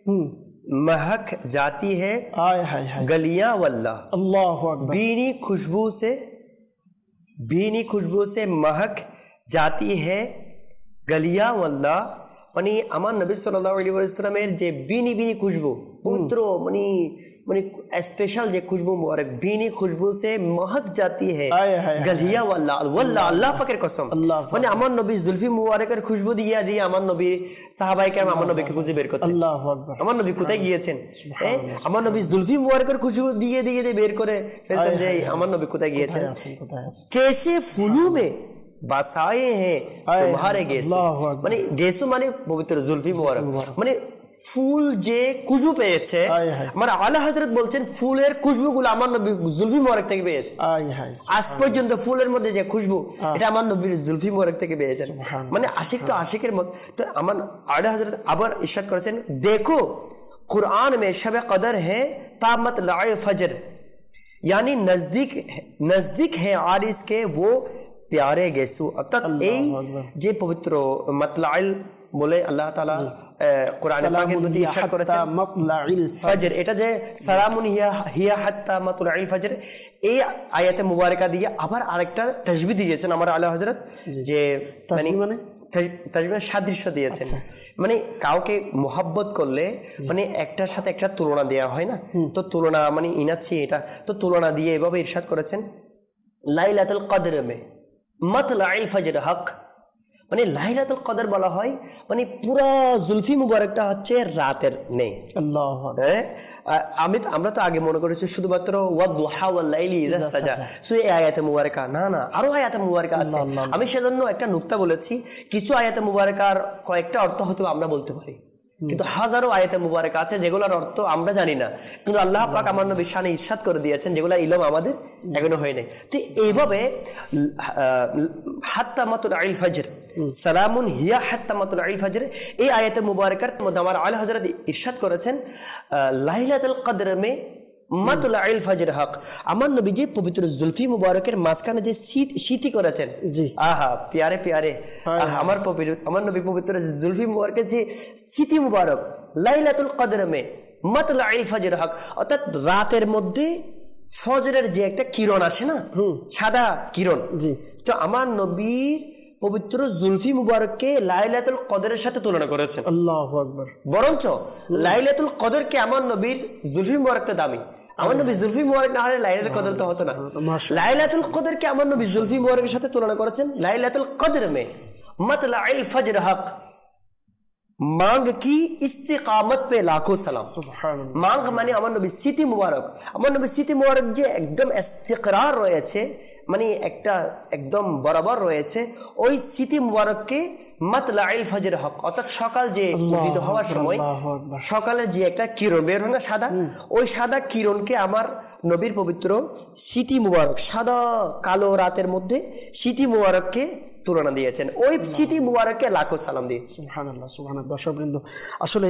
महक जाती है गलियां वल्लाह। अल्लाहु अकबर। भीनी खुशबू से महक जाती है गलियां वल्लाह, মানে আমার নবী সাল্লাল্লাহু আলাইহি ওয়াসাল্লামের যে বিনি বিনি খুশবু, পবিত্র মানে মানে স্পেশাল যে খুশবু মুবারক, বিনি খুশবু সে महक जाती है गलियां वल्लाह, वल्लाह আল্লাহ পাকের কসম, মানে আমার নবী জুলফি মুবারকের খুশবু দিয়ে দিয়ে আমার নবী সাহাবায়ে কেরাম আমার নবীকে খুঁজে বের করতেন। আল্লাহু আকবার। আমার নবী কোথায় গিয়েছেন, আমার নবী জুলফি মুবারকের খুশবু দিয়ে দিয়ে বের করে ফেলতেন যে আমার নবী কোথায় গিয়েছেন। कैसे फूलों में বাসায়ে হ্যাঁ তোমারে গেছ, মানে গেছো মানে পবিত্র জুলফি মুবারক, মানে ফুল যে খুশবু পেয়েছে, আমার আলা হযরত বলছেন ফুলের খুশবুগুলো আমার নবী জুলফি মুবারক থেকে পেয়েছে। আজ পর্যন্ত ফুলের মধ্যে যে খুশবু, এটা আমার নবীর জুলফি মুবারক থেকে পেয়েছেন। মানে আশিক তো আশিকের মত। তো আমার আলা হযরত আবার ইরশাদ করেছেন, দেখো কুরআন में शब कदर है ता मतला फजर, यानी नजदीक है आरिस के वो प्यारे गेसु। অর্থাৎ এই যে পবিত্র মাতলাইল বলে আল্লাহ তাআলা কোরআনে পাকে মধ্যে ইরশাদ করেছেন মাতলাইল ফজর, এটা যে সালামুন হিয়া হাত্তা মাতলাইল ফজর, এই আয়াতে মুবারকা দিয়ে আবার আরেকটা তাসবিহ দিয়েছেন আমার আলা হযরত, যে মানে তাসবিহ সাদৃশ্য দিয়েছেন। মানে কাউকে মোহাব্বত করলে মানে একটার সাথে একটা তুলনা দেওয়া হয় না, তো তুলনা মানে ইনাচ্ছি এটা, তো তুলনা দিয়ে এভাবে ইরশাদ করেছেন লাইলাতুল কদর মে মাতলাইল ফজর হক, মানে লাইলাতুল কদর বলা হয় মানে পুরো জুলফি মুবারকটা হচ্ছে রাতের নেই। আল্লাহু আকবার। আমরা তো আগে মনে করেছি শুধুমাত্র ওয়াদুহা ওয়াল লাইলি ইযা সাজা, সো এই আয়াতে মুবারকা, না না, আরো আয়াতে মুবারকা আছে। আমি সেজন্য একটা নুকতা বলেছি, কিছু আয়াতে মুবারকার কয়েকটা অর্থ হয়তো আমরা বলতে পারি, কিন্তু হাজারো আয়াতে মুবারকা আছে যেগুলোর অর্থ আমরা জানি না, কিন্তু আল্লাহ পাক আমার নবীর শানে ইরশাদ করে দিয়েছেন, যেগুলো ইলম আমাদের এখনো হয় নাই। তো এইভাবে হাত্তা মাতলাইল ফজর, সালামুন হিয়া হাত্তা মাতলাইল ফজর, এই আয়াতে মুবারকার মধ্যে আমার আলা হযরত ইরশাদ করেছেন লাইলাতুল কদর মে মাতলাইল ফজর হক, আমার নবী যে পবিত্র জুলফি মুবারকের মাঝখানে যে শীতি করেছেন, আহা প্যারে প্যারে, আমার নবী পবিত্র জুলফি মুবারকের যে শীতি মুবারক লাইলাতুল কদর মে মাতলাইল ফজর হক, অর্থাৎ রাতের মধ্যে ফজরের যে একটা কিরণ আসে না, সাদা কিরণ, তো আমার নবীর পবিত্র জুলফি মুবারককে লাইলাতুল কদরের সাথে তুলনা করেছেন। আল্লাহু আকবার। বরঞ্চ লাইলাতুল কদরকে আমার নবীর জুলফি মুবারকটা দামি, আমার নবী জুলফি মুবারক না হলে লাইলাতুল কদর তো হতো না। মাশাআল্লাহ। লাইলাতুল কদরকে আমার নবী জুলফি মুবারকের সাথে তুলনা করেছেন। লাইলাতুল কদর মে मतलअल फजर हक मांग की इस्तिकामत पे लाखों सलाम। সুবহানাল্লাহ। মাঙ্গ মানে আমার নবী স্মৃতি মুবারক, আমার নবী স্মৃতি মুবারক যে একদম ইস্তিকরার রয়েছে, মানে একটা একদম বরাবর রয়েছে, ওই স্মৃতি মুবারককে মাতলাইল ফজর হক, অর্থাৎ সকাল যে উদিত হওয়ার সময় আল্লাহু আকবার। সকালে যে একটা কিরণ বের হয় না সাদা, ওই সাদা কিরণকে আমার নবীর পবিত্র স্মৃতি মুবারক, সাদা কালো রাতের মধ্যে স্মৃতি মুবারককে তুলনা দিয়েছেন, ওই স্মৃতি মুবারককে লাখো সালাম দিয়ে। সুবহানাল্লাহ সুবহানাল্লাহ। দর্শকবৃন্দ, আসলে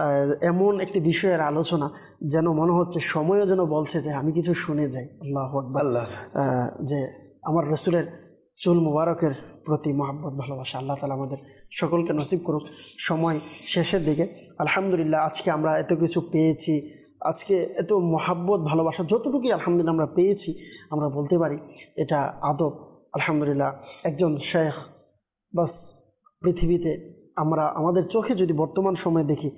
এমন একটি বিষয়ের আলোচনা যেন মনে হচ্ছে সময়ও যেন বলছে যে আমি কিছু শুনে যাই। আল্লাহু আকবার। আল্লাহ। যে আমার রাসূলের চুল মুবারকের প্রতি মহব্বত ভালোবাসা আল্লাহ তাআলা আমাদের সকলকে নসিব করুক। সময় শেষের দিকে, আলহামদুলিল্লাহ আজকে আমরা এত কিছু পেয়েছি, আজকে এত মহব্বত ভালোবাসা যতটুকুই আলহামদুলিল্লাহ আমরা পেয়েছি, আমরা বলতে পারি এটা আদব। আলহামদুলিল্লাহ একজন শেখ বাস পৃথিবীতে আমরা আমাদের চোখে যদি বর্তমান সময় দেখি,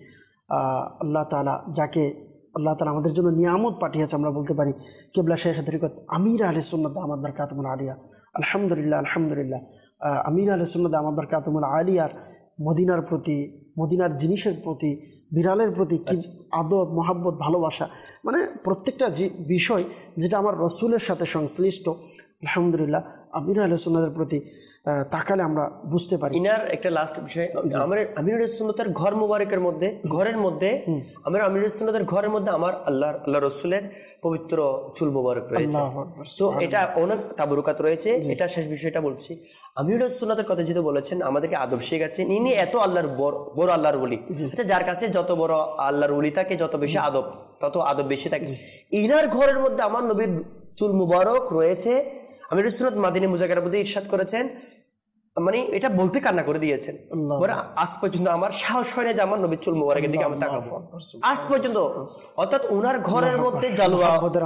আল্লাহ তাআলা যাকে আল্লাহ তাআলা আমাদের জন্য নিয়ামত পাঠিয়েছে, আমরা বলতে পারি কিবলা শেখ তরিকত আমির আহলে সুন্নাত দামাত বারকাতুহুল আলিয়া। আলহামদুলিল্লাহ আলহামদুলিল্লাহ আমির আহলে সুন্নাত দামাত বারকাতুহুল আলিয়ার মদিনার প্রতি, মদিনার জিনিসের প্রতি, বিড়ালের প্রতি কি আদব মহব্বত ভালোবাসা, মানে প্রত্যেকটা বিষয় যেটা আমার রসুলের সাথে সংশ্লিষ্ট, আলহামদুলিল্লাহ আমির আহলে সুন্নাতের প্রতি তাকালে আমরা বুঝতে পারি। ইনার একটা লাস্ট বিষয়, আমার আমিরুল সুন্নতের ঘর মুবারকের মধ্যে, ঘরের মধ্যে আমার আমিরুল সুন্নতের ঘরের মধ্যে আমার আল্লাহ রসুলের পবিত্র চুল মুবারক রয়েছে। তো এটা অনেক তাবরুকাত রয়েছে। এটা শেষ বিষয়টা বলছি, আমিরুল সুন্নতের কথা যেটা বলেছেন আমাদেরকে আদব শেখাচ্ছেন, ইনি এত আল্লাহর বড় আল্লাহর ওলি, যার কাছে যত বড় আল্লাহর ওলি থাকে যত বেশি আদব, তত আদব বেশি থাকে। ইনার ঘরের মধ্যে আমার নবীর চুল মুবারক রয়েছে। আমিরুল সুন্নাত মাদিনী মুজাক্কারার মধ্যে ইরশাদ করেছেন, মানে এটা বলতে কান্না করে দিয়েছেন, আজ পর্যন্ত আমার সাহস হয় না যে আমার নবীর চুল মুবারকের দিকে আমি তাকাবো, আজ পর্যন্ত। অর্থাৎ উনার ঘরের মধ্যে জালওয়া,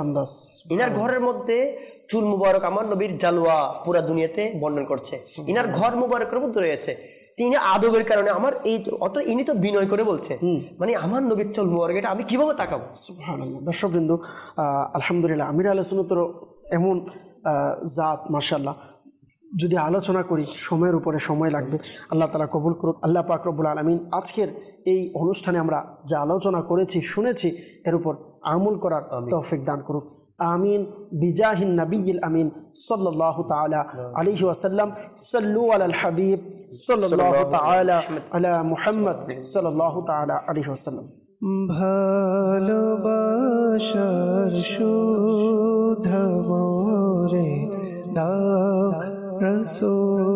ইনার ঘরের মধ্যে চুল মুবারক আমার নবীর জালওয়া পুরা দুনিয়াতে বর্ণন করছে, ইনার ঘর মুবারকের মধ্যে রয়েছে। তিনি আদবের কারণে আমার এই অত, ইনি তো বিনয় করে বলছে, মানে আমার নবীর চুল মুবারক এটা আমি কিভাবে তাকাবো। সুবহানাল্লাহ। দর্শকবৃন্দ, আলহামদুলিল্লাহ আমির আহলে সুন্নাতের এমন জাত, মাশাআল্লাহ, যদি আলোচনা করি সময়ের উপরে সময় লাগবে। আল্লাহ তাআলা কবুল করুক। আল্লাহ পাক রব্বুল আলামিন আজকের এই অনুষ্ঠানে আমরা যা আলোচনা করেছি শুনেছি এর উপর আমল করার তৌফিক দান করুক। আমিন বিজাহিন নবিয়্যিল আমিন সাল্লাল্লাহু তাআলা আলাইহি ওয়াসাল্লাম। সাল্লু আলাল হাবিব সাল্লাল্লাহু তাআলা আলা মুহাম্মদ সাল্লাল্লাহু তাআলা আলাইহি ওয়াসাল্লাম। ভালোবাসার সুধা মোরে দাও রসূল।